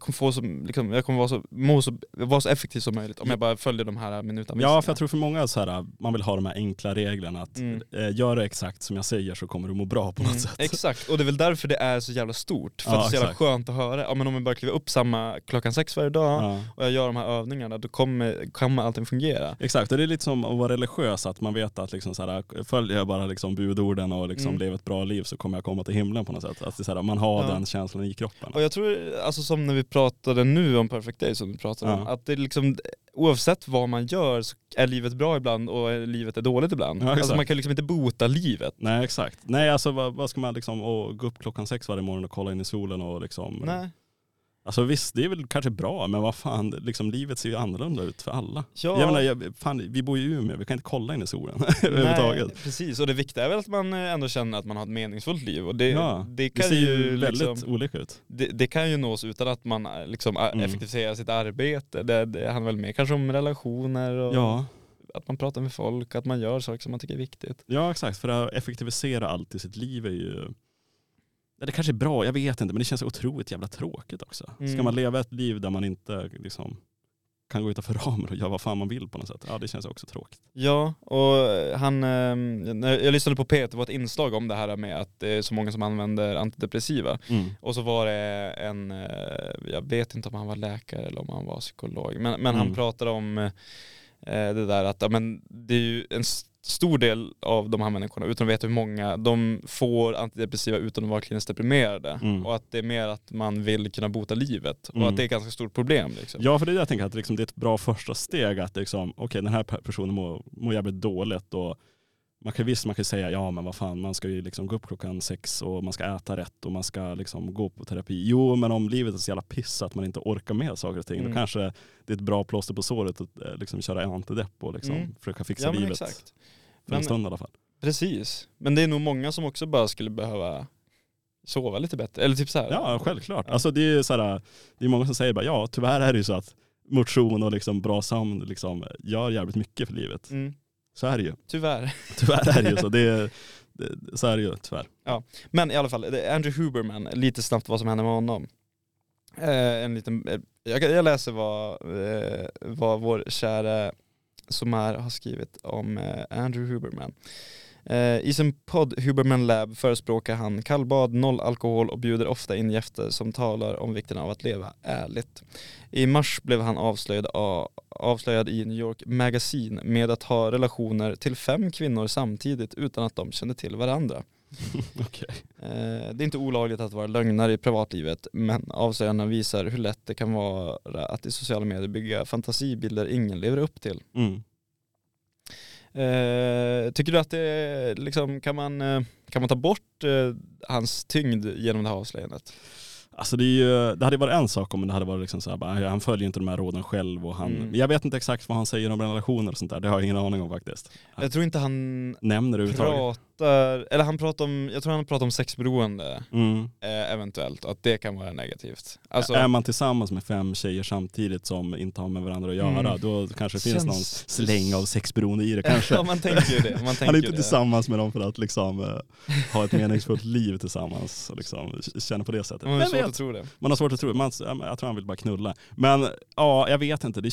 kommer vara så effektiv som möjligt om jag bara följer de här minuterna. Ja, för jag tror för många så här, man vill ha de här enkla reglerna att gör det exakt som jag säger så kommer du må bra på något sätt. Exakt, och det är väl därför det är så jävla stort. För att det är så jävla skönt att höra. Men om jag bara kliver upp klockan 6 varje dag och jag gör de här övningarna, då kommer allting fungera. Exakt, och det är lite som att vara religiös, att man vet att liksom så här, följer bara liksom budorden och liksom lever ett bra liv. liv så kommer jag komma till himlen på något sätt. Att det är så här, man har den känslan i kroppen. Och jag tror, alltså som när vi pratade nu om Perfect Day som vi pratade om, att det liksom, oavsett vad man gör så är livet bra ibland och livet är dåligt ibland. Ja, alltså man kan liksom inte bota livet. Nej, exakt. Nej, alltså vad ska man liksom gå upp 6:00 varje morgon och kolla in i solen och liksom... Nej. Alltså visst, det är väl kanske bra, men vad fan, liksom, livet ser ju annorlunda ut för alla. Ja. Jag menar, vi bor ju i Umeå, vi kan inte kolla in i solen överhuvudtaget. Nej, precis. Och det viktiga är väl att man ändå känner att man har ett meningsfullt liv. Och det kan ser ju liksom, väldigt olika ut. Det kan ju nås utan att man liksom effektiviserar sitt arbete. Det handlar väl mer kanske om relationer och att man pratar med folk, att man gör saker som man tycker är viktigt. Ja, exakt. För att effektivisera allt i sitt liv är ju... Det kanske är bra, jag vet inte, men det känns otroligt jävla tråkigt också. Ska man leva ett liv där man inte liksom kan gå utanför ramen och göra vad fan man vill på något sätt? Ja, det känns också tråkigt. Ja, och jag lyssnade på Peter, det var ett inslag om det här med att det är så många som använder antidepressiva. Och så var det jag vet inte om han var läkare eller om han var psykolog, men han pratade om det där att det är ju en stor del av de här människorna, utan att veta hur många, de får antidepressiva utan att vara kliniskt deprimerade. Och att det är mer att man vill kunna bota livet. Och att det är ett ganska stort problem. Liksom. Ja, för det är det jag tänker, att liksom, det är ett bra första steg att liksom, okej, den här personen mår jävligt dåligt och man kan säga, ja men vad fan, man ska ju liksom gå upp 6:00 och man ska äta rätt och man ska liksom gå på terapi. Jo, men om livet är så jävla piss att man inte orkar med saker och ting, då kanske det är ett bra plåster på såret att liksom köra antidepp och liksom försöka fixa livet. Exakt. För en stund i alla fall. Precis. Men det är nog många som också bara skulle behöva sova lite bättre. Eller typ så här. Ja, självklart. Alltså det är så här, det är många som säger bara, ja, tyvärr är det ju så att motion och liksom bra sömn liksom gör jävligt mycket för livet. Så är det ju. Tyvärr. Tyvärr är det ju så. Så är det ju, tyvärr. Ja. Men i alla fall, Andrew Huberman, lite snabbt vad som hände med honom. Jag läser vad vår kära Somar har skrivit om Andrew Huberman. I sin podd Huberman Lab förespråkar han kallbad, noll alkohol och bjuder ofta in gäster som talar om vikten av att leva ärligt. I mars blev han avslöjad i New York Magazine med att ha relationer till 5 kvinnor samtidigt utan att de kände till varandra. Okay. Det är inte olagligt att vara lögnare i privatlivet, men avslöjandena visar hur lätt det kan vara att i sociala medier bygga fantasibilder ingen lever upp till. Tycker du att det liksom, kan man ta bort hans tyngd genom det här avslöjandet? Alltså det hade varit en sak om det hade varit liksom så här, bara, han följer inte de här råden själv och jag vet inte exakt vad han säger om relationer och sånt där. Det har jag ingen aning om faktiskt. Jag tror inte han nämner det överhuvudtaget. Jag tror han pratar om sexberoende eventuellt, att det kan vara negativt. Alltså, är man tillsammans med 5 tjejer samtidigt som inte har med varandra att göra, då kanske det finns någon släng av sexberoende i det kanske. Ja, man tänker ju det. Han är inte tillsammans med dem för att liksom ha ett meningsfullt liv tillsammans och liksom känna på det sättet. Man har svårt att tro det. Man har svårt att tro det. Jag tror han vill bara knulla. Men ja, jag vet inte.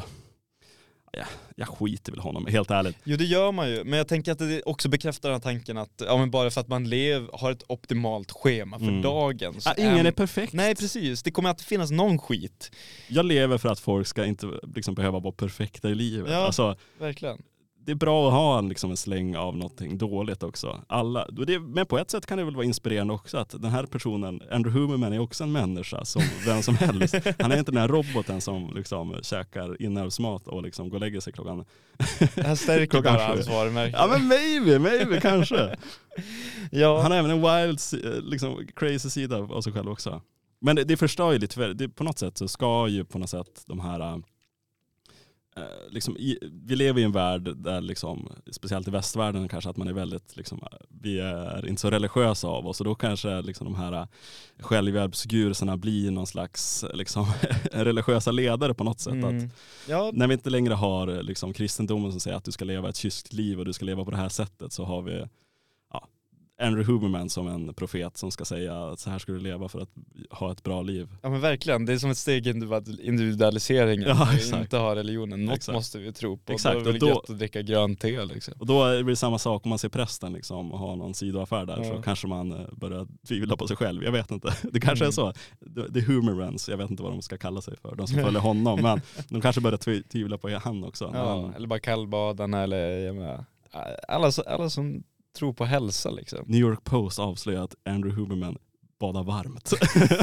Jag skiter väl honom, helt ärligt. Jo, det gör man ju. Men jag tänker att det också bekräftar den här tanken att men bara för att man har ett optimalt schema för dagen. Så ingen är perfekt. Nej, precis. Det kommer alltid finnas någon skit. Jag lever för att folk ska inte liksom behöva vara perfekta i livet. Ja, alltså, verkligen. Det är bra att ha en släng av någonting dåligt också. Men på ett sätt kan det väl vara inspirerande också att den här personen, Andrew Huberman, är också en människa som vem som helst. Han är inte den här roboten som liksom käkar inälvsmat och liksom går och lägger sig klockan. Han stärker bara hans varumärke. Ja, men maybe kanske. Ja. Han har även en wild, liksom crazy sida av sig själv också. Men det förstör ju lite, på något sätt så ska ju på något sätt de här liksom vi lever i en värld där liksom, speciellt i västvärlden kanske, att man är väldigt liksom, vi är inte så religiösa av oss, och då kanske liksom de här självhjälpsgurusarna blir någon slags liksom religiösa ledare på något sätt. Att när vi inte längre har liksom kristendomen som säger att du ska leva ett kyskt liv och du ska leva på det här sättet, så har vi Andrew Huberman som en profet som ska säga att så här ska du leva för att ha ett bra liv. Ja, men verkligen, det är som ett steg i individualiseringen. Ja, inte ha religionen. Något måste vi tro på. Exakt. Då är det väl gött att dricka grönt te liksom. Och då är det samma sak om man ser prästen liksom, och har någon sidoaffär där, så kanske man börjar tvivla på sig själv. Jag vet inte. Det kanske är så. Det är Hubermans, jag vet inte vad de ska kalla sig för. De som följer honom. Men de kanske börjar tvivla på han också. Ja, eller bara kallbadarna eller alla som tro på hälsa liksom. New York Post avslöjar att Andrew Huberman badar varmt.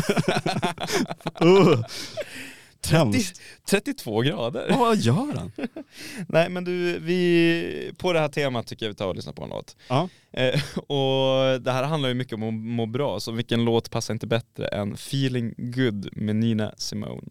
32 grader. Vad gör han? Nej men du, vi på det här temat tycker jag vi tar och lyssnar på en låt. Ja. Och det här handlar ju mycket om att må bra, så vilken låt passar inte bättre än Feeling Good med Nina Simone.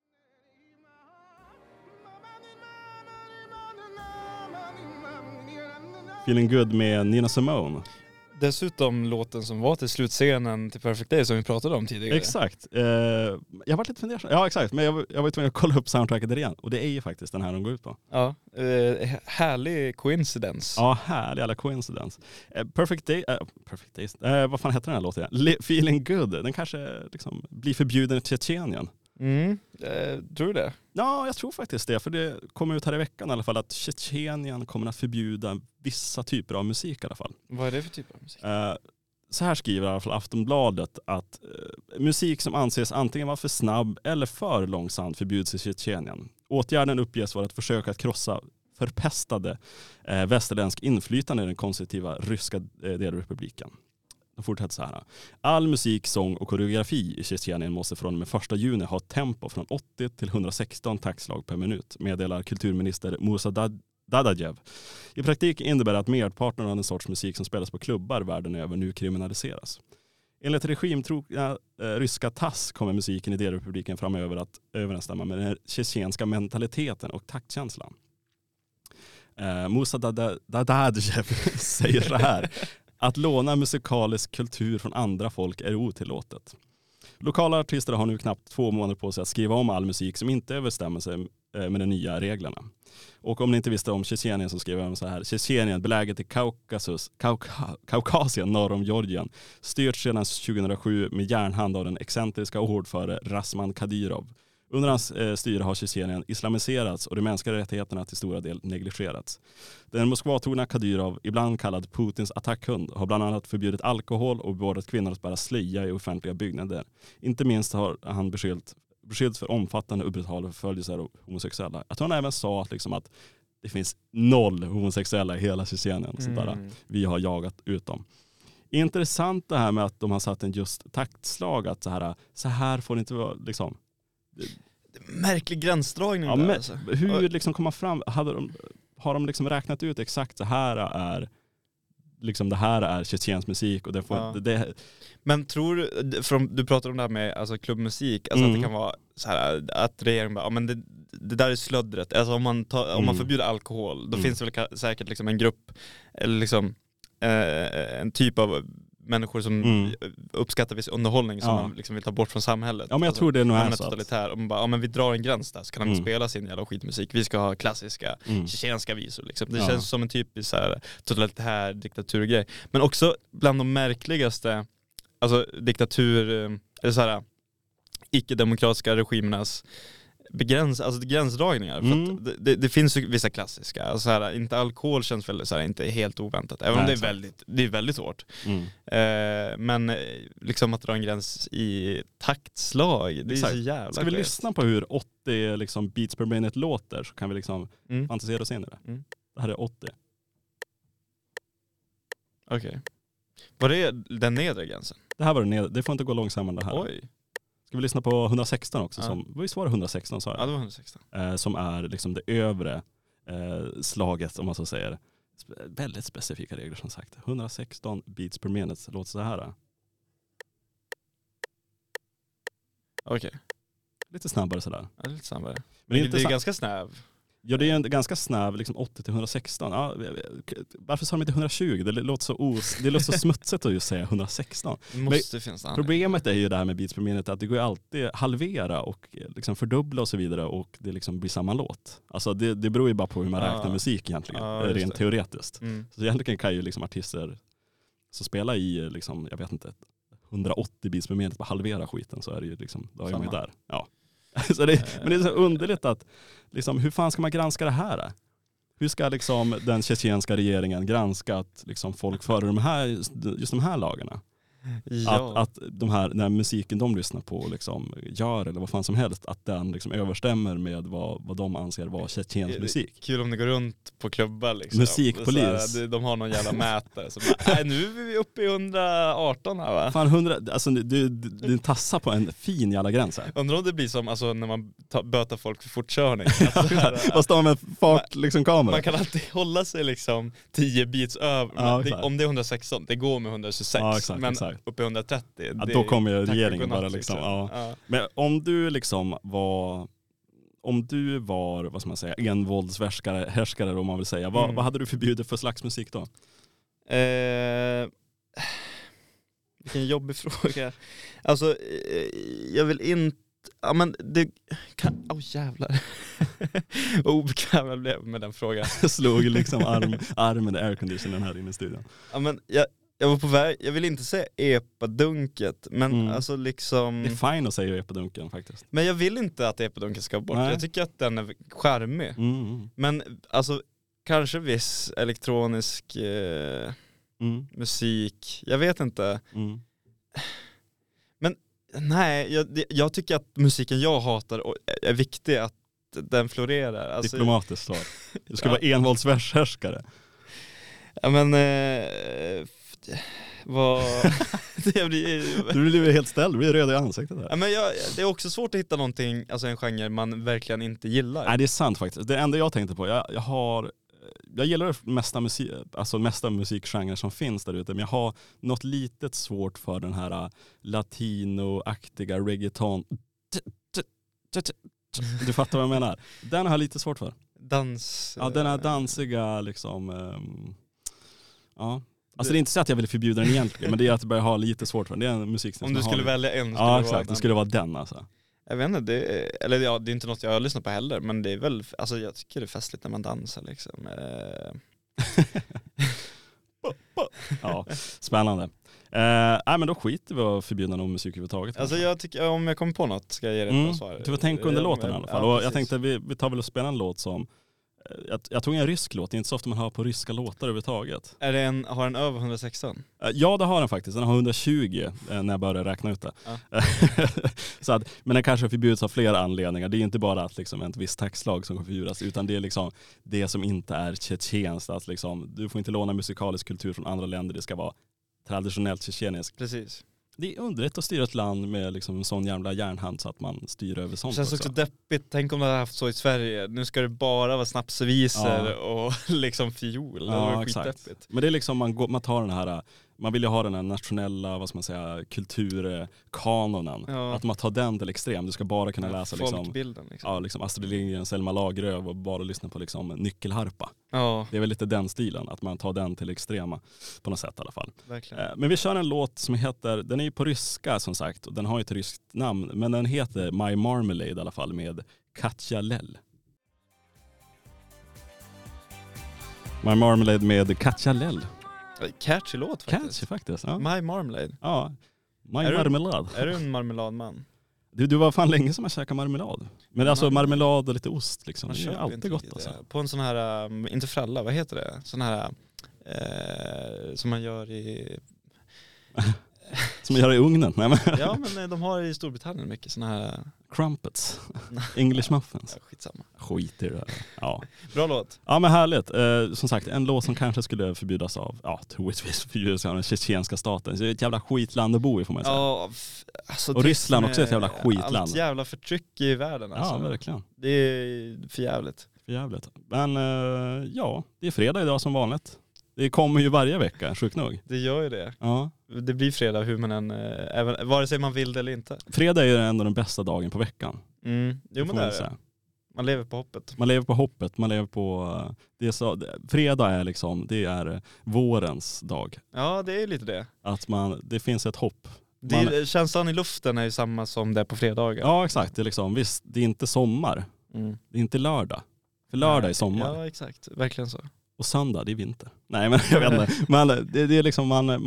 Feeling Good med Nina Simone. Dessutom låten som var till slutscenen till Perfect Day som vi pratade om tidigare. Exakt. Jag var lite fundersam. Ja, exakt. Men jag var tvungen att kolla upp soundtracket igen. Och det är ju faktiskt den här de går ut på. Ja, härlig coincidence. Ja, härlig alla coincidence. Perfect Days. Vad fan heter den här låten? Feeling Good. Den kanske liksom blir förbjuden i Tjetjenien. Tror du det? Ja, jag tror faktiskt det. För det kommer ut här i veckan i alla fall att Tjetjenien kommer att förbjuda vissa typer av musik i alla fall. Vad är det för typ av musik? Så här skriver i alla fall Aftonbladet att musik som anses antingen vara för snabb eller för långsamt förbjuds i Tjetjenien. Åtgärden uppges vara att försöka att krossa förpestade västerländsk inflytande i den konservativa ryska delrepubliken. De fortsätter så här. All musik, sång och koreografi i Tjetjenien måste från och med 1 juni ha ett tempo från 80 till 116 taktslag per minut, meddelar kulturminister Musa Dadajev. I praktiken innebär det att merparten av den sorts musik som spelas på klubbar världen över nu kriminaliseras. Enligt regimtrogna ryska TASS kommer musiken i delrepubliken framöver att överensstämma med den tjetjenska mentaliteten och taktkänslan. Musa Dadajev säger så här. Att låna musikalisk kultur från andra folk är otillåtet. Lokala artister har nu knappt 2 månader på sig att skriva om all musik som inte överstämmer sig med de nya reglerna. Och om ni inte visste om Tjetjenien så skriver de så här. Tjetjenien, beläget i Kaukasien norr om Georgien, styrt sedan 2007 med järnhand av den excentriska ordförande Rasman Kadyrov. Under hans styre har Tjetjenien islamiserats och de mänskliga rättigheterna till stora del negligerats. Den Moskvatrogna Kadyrov, ibland kallad Putins attackhund, har bland annat förbjudit alkohol och beordrat kvinnor att bära slöja i offentliga byggnader. Inte minst har han beskyllts för omfattande och brutala förföljelser av homosexuella. Jag tror han även sa att, liksom, att det finns 0 homosexuella i hela Tjetjenien. Vi har jagat ut dem. Intressant det här med att de har satt en just taktslag, att så här får det inte vara liksom. Märklig gränsdragning där, men, alltså. Hur liksom komma fram, har de liksom räknat ut exakt det här är tjetjensk musik och det får det. Men tror du pratar om det här med alltså klubbmusik, alltså att det kan vara så här att regeringen bara, men det där är slöddret. Alltså om man förbjuder alkohol, då finns det väl säkert liksom en grupp eller liksom en typ av människor som uppskattar viss underhållning som man liksom vill ta bort från samhället. Ja, men jag tror det nog är så. Totalitär. Och man bara, men vi drar en gräns där, så kan de inte spela sin jävla skitmusik. Vi ska ha klassiska tjetjenska visor. Liksom. Det känns som en typisk så här totalitär diktaturgrej. Men också bland de märkligaste eller så här icke-demokratiska regimernas gränsdragningar. För att det finns ju vissa klassiska. Alltså här, inte alkohol känns väl så här, inte helt oväntat. Även om det är väldigt svårt. Men liksom att dra en gräns i taktslag, det är så jävla. Ska vi lyssna på hur 80 liksom, beats per minute låter, så kan vi liksom fantisera oss in i det. Det här är 80. Okej. Var det den nedre gränsen? Det här var den nedre. Det får inte gå långsammare det här. Oj. Ska vi lyssna på 116 också? Visst var det 116 sa jag? Ja, det var 116. Som är liksom det övre slaget, om man så säger. Väldigt specifika regler som sagt. 116 beats per minute. Låter så här. Okej. Lite snabbare sådär. Ja, lite snabbare. Men det är ganska snäv. Ja, det är en ganska snav, liksom 80 till 116. Ja, varför sa de inte 120? Det låter så smutsigt att just säga 116. Det måste finnas problemet är ju det här med beats per minute, att det går ju alltid halvera och liksom fördubbla och så vidare, och det liksom blir samma låt. Alltså det beror ju bara på hur man räknar musik egentligen, rent teoretiskt. Så egentligen kan ju liksom artister som spelar i liksom, jag vet inte, 180 beats per minute på halvera skiten, så är det ju liksom, då är man ju där. Ja. Så men det är så underligt att liksom, hur fan ska man granska det här? Hur ska liksom den tjetjenska regeringen granska att liksom folk före just de här lagarna? Ja. Att de här, den här musiken de lyssnar på liksom gör eller vad fan som helst, att den liksom överstämmer med vad de anser vara tjetjensk musik. Kul om det går runt på klubbar liksom. Musikpolis. De har någon jävla mätare som bara, nu är vi uppe i 118 här va? Fan 100, alltså du tassar på en fin jävla gräns här. Undrar om det blir som alltså, när man bötar folk för fortkörning. Alltså, vad står med fart liksom kamera? Man kan alltid hålla sig liksom 10 beats över. Om det är 116, det går med 126. Ja, exakt, men exakt. Uppe i 130. Ja, då kommer ju regeringen bara liksom. Ja. Men om du liksom var vad ska man säga, envåldshärskare om man vill säga, vad hade du förbjudit för slags musik då? Vilken jobbig fråga. Alltså jag vill inte, ja men det kan, jävlar. Vad obekväm jag blev med den frågan. Jag slog liksom armen i airconditionen här inne i studion. Ja men jag var på väg, jag vill inte säga epadunket, men alltså liksom... Det är fint att säga epadunken faktiskt. Men jag vill inte att epadunken ska bort. Nej. Jag tycker att den är charmig. Men alltså kanske viss elektronisk musik, jag vet inte. Men nej, jag tycker att musiken jag hatar är viktig att den florerar. Alltså, diplomatiskt svar. Du ska vara envåldshärskare. Ja men vad du blir helt ställd, du blir röd i ansiktet där. Ja, men det är också svårt att hitta någonting, alltså en genre man verkligen inte gillar. Nej, det är sant faktiskt. Det enda jag tänkte på, jag gillar mesta musikgenrer som finns där ute, men jag har något litet svårt för den här latinoaktiga reggaeton. Du fattar vad jag menar. Den har jag lite svårt för. Dans. Ja, den här dansiga liksom ja. Alltså det är inte så att jag vill förbjuda den egentligen, men det är att jag börjar ha lite svårt för den. Det är en musik som om du skulle välja en, ja exakt, det skulle vara den alltså. Jag vet inte, det är inte något jag har lyssnat på heller, men det är väl, alltså jag tycker det är festligt när man dansar liksom. Ja, spännande. Nej men då skiter vi att förbjuda någon musik överhuvudtaget. Alltså jag tycker, om jag kommer på något ska jag ge dig ett bra svar. Du får tänka under låten i alla fall. Ja, och jag tänkte vi tar väl och spelar en låt som jag tog en rysk låt, det är inte så ofta man hör på ryska låtar överhuvudtaget. Har den över 116? Ja, det har den faktiskt. Den har 120 när jag började räkna ut det. Ja. Så att, men den kanske förbjuds av flera anledningar. Det är inte bara att liksom ett visst textslag som kan förbjudas, utan det är liksom det som inte är tjetjenskt. Att liksom, du får inte låna musikalisk kultur från andra länder, det ska vara traditionellt tjetjeniskt. Precis. Det är underligt att styra ett land med liksom en sån jävla järnhand så att man styr över sånt. Det känns också deppigt. Tänk om det hade haft så i Sverige. Nu ska det bara vara snapsvisor och liksom fiol. Ja, exakt. Men det är liksom man tar den här, man vill ju ha den här nationella, vad ska man säga, kulturkanonen. Ja. Att man tar den till extrem. Du ska bara kunna läsa folkbilden liksom. Ja, liksom Astrid Lindgren, Selma Lagerlöf och bara lyssna på liksom nyckelharpa. Ja. Det är väl lite den stilen, att man tar den till extrema på något sätt i alla fall. Verkligen. Men vi kör en låt som heter, den är ju på ryska som sagt, och den har ju ett ryskt namn, men den heter My Marmalade i alla fall med Katja Lell. My Marmalade med Katja Lell. Catchy låt faktiskt. Catchy faktiskt, ja. My Marmalade. Ja, Marmelad. Är du en marmeladman? Du var fan länge som jag käkade marmelad. Men alltså marmelad och lite ost liksom. Det är alltid gott alltså. På en sån här, inte fralla, vad heter det? Sån här som man gör i... Som man gör i ugnen? Nej, men. Ja, men de har i Storbritannien mycket såna här... Crumpets. English muffins. Ja, skitsamma. Skit i det där. Ja. Bra låt. Ja, men härligt. Som sagt, en låt som kanske skulle förbjudas av, troligtvis förbjudas av den tjetjenska staten. Så det är ett jävla skitland att bo i, får man säga. Ja, alltså och Ryssland också är ett jävla skitland. Allt jävla förtryck i världen alltså. Ja, verkligen. Det är förjävligt. Men ja, det är fredag idag som vanligt. Det kommer ju varje vecka, sjukt nog. Det gör ju det. Ja. Det blir fredag hur man än, även, vare sig man vill det eller inte. Fredag är ju ändå den bästa dagen på veckan. Jo, men det är det. Man lever på hoppet. Man lever på det är så, fredag är liksom, det är vårens dag. Ja, det är lite det. Att det finns ett hopp. Känslan i luften är ju samma som det är på fredagar. Ja, exakt. Det är liksom, visst, det är inte sommar. Det är inte lördag. För lördag är sommar. Ja, exakt. Verkligen så. Och söndag, det är vinter. Nej, men jag vet inte. Men det är liksom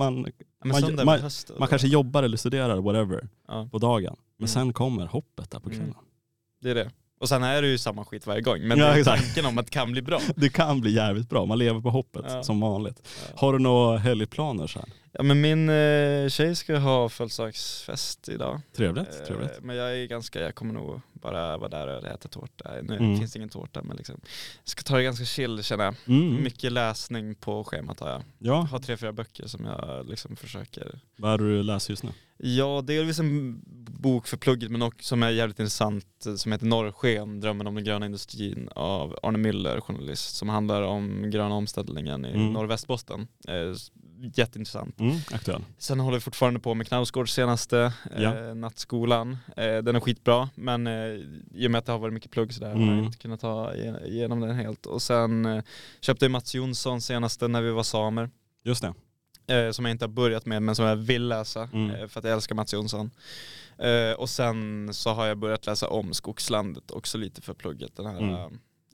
man kanske jobbar eller studerar, whatever, på dagen. Men sen kommer hoppet där på kvällen. Det är det. Och sen är det ju samma skit varje gång. Men det är tanken om att det kan bli bra. Det kan bli jävligt bra. Man lever på hoppet som vanligt. Ja. Har du några helgplaner så här? Ja, men min tjej ska ha födelsedagsfest idag. Trevligt. Men jag kommer nog bara vara där och äta tårta. Nu finns det ingen tårta, men liksom, jag ska ta det ganska chill, känner jag. Mycket läsning på schemat har jag. Jag har 3-4 böcker som jag liksom försöker. Vad är du läser just nu? Ja, delvis en bok för plugget, men också som är jävligt intressant, som heter Norrsken, drömmen om den gröna industrin av Arne Müller, journalist, som handlar om gröna omställningen i Nordvästbotten. Jätteintressant. Aktuell. Sen håller vi fortfarande på med Knausgårds senaste nattskolan. Den är skitbra, men i och med att det har varit mycket plugg så där har jag inte kunnat ta igenom den helt. Och sen köpte jag Mats Jonsson senaste När vi var samer. Just det. Som jag inte har börjat med, men som jag vill läsa för att jag älskar Mats Jonsson. Och sen så har jag börjat läsa om Skogslandet också lite för plugget. Den här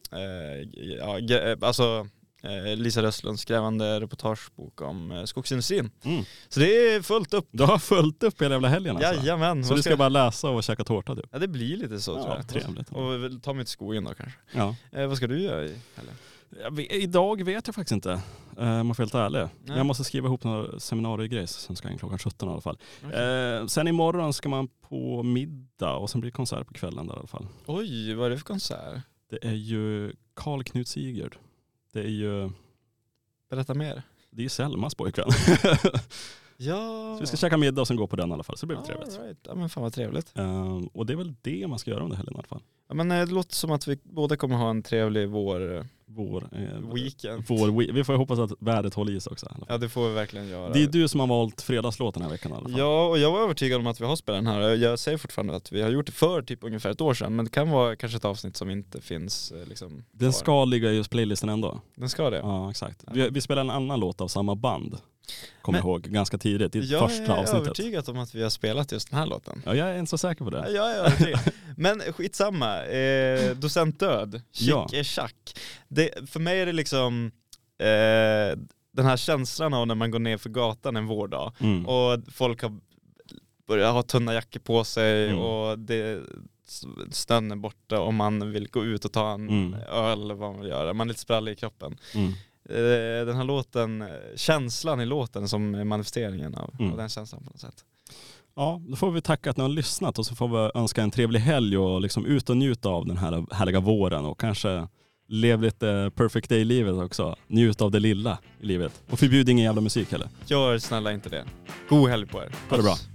Lisa Röstlunds skrävande reportagebok om skogsindustrin. Så det är fullt upp. Du har fullt upp hela jävla helgen alltså. Jajamän. Så du ska bara läsa och käka tårta typ? Ja, det blir lite så tror jag. Trevligt. Och ta mig till skogen då kanske. Ja. Vad ska du göra eller? Idag vet jag faktiskt inte. Man får helt ärlig. Jag måste skriva ihop några seminariegrejs som ska in klockan 17 i alla fall. Okay. Sen imorgon ska man på middag och sen blir det konsert på kvällen där i alla fall. Oj, vad är det för konsert? Det är ju Carl Knut Sigurd. Det är ju... Berätta mer. Det är Selmas pojkvän. Ja. Så vi ska käka middag och sen gå på den i alla fall. Så det blir trevligt. Right. Ja, men fan vad trevligt. Och det är väl det man ska göra under helgen i alla fall. Ja, men det låter som att vi båda kommer ha en trevlig weekend. Vi får hoppas att vädret håller i sig också. Ja, det får vi verkligen göra. Det är du som har valt fredagslåten den här veckan i alla fall. Ja, och jag var övertygad om att vi har spelat den här. Jag säger fortfarande att vi har gjort det för typ ungefär ett år sedan. Men det kan vara kanske ett avsnitt som inte finns liksom. Den ska ligga i just playlisten ändå. Den ska det? Ja, exakt. Vi spelar en annan låt av samma band. Kommer jag ihåg, ganska tidigt i första avsnittet. Jag är övertygad om att vi har spelat just den här låten. Ja, jag är inte så säker på det. Jag är övertygad. Men skitsamma, Docent Död, Chic är Chack. För mig är det liksom den här känslan av när man går ner för gatan en vårdag och folk har börjat ha tunna jackor på sig och snön är borta och man vill gå ut och ta en öl eller vad man vill göra. Man är lite sprallig i kroppen. Den här låten, känslan i låten som är manifesteringen av den känslan på något sätt. Ja, då får vi tacka att ni har lyssnat och så får vi önska en trevlig helg och liksom ut och njuta av den här härliga våren och kanske lev lite perfect day-livet också. Njut av det lilla i livet. Och förbjud ingen jävla musik heller. Gör snälla inte det. God helg på er. Ha det bra.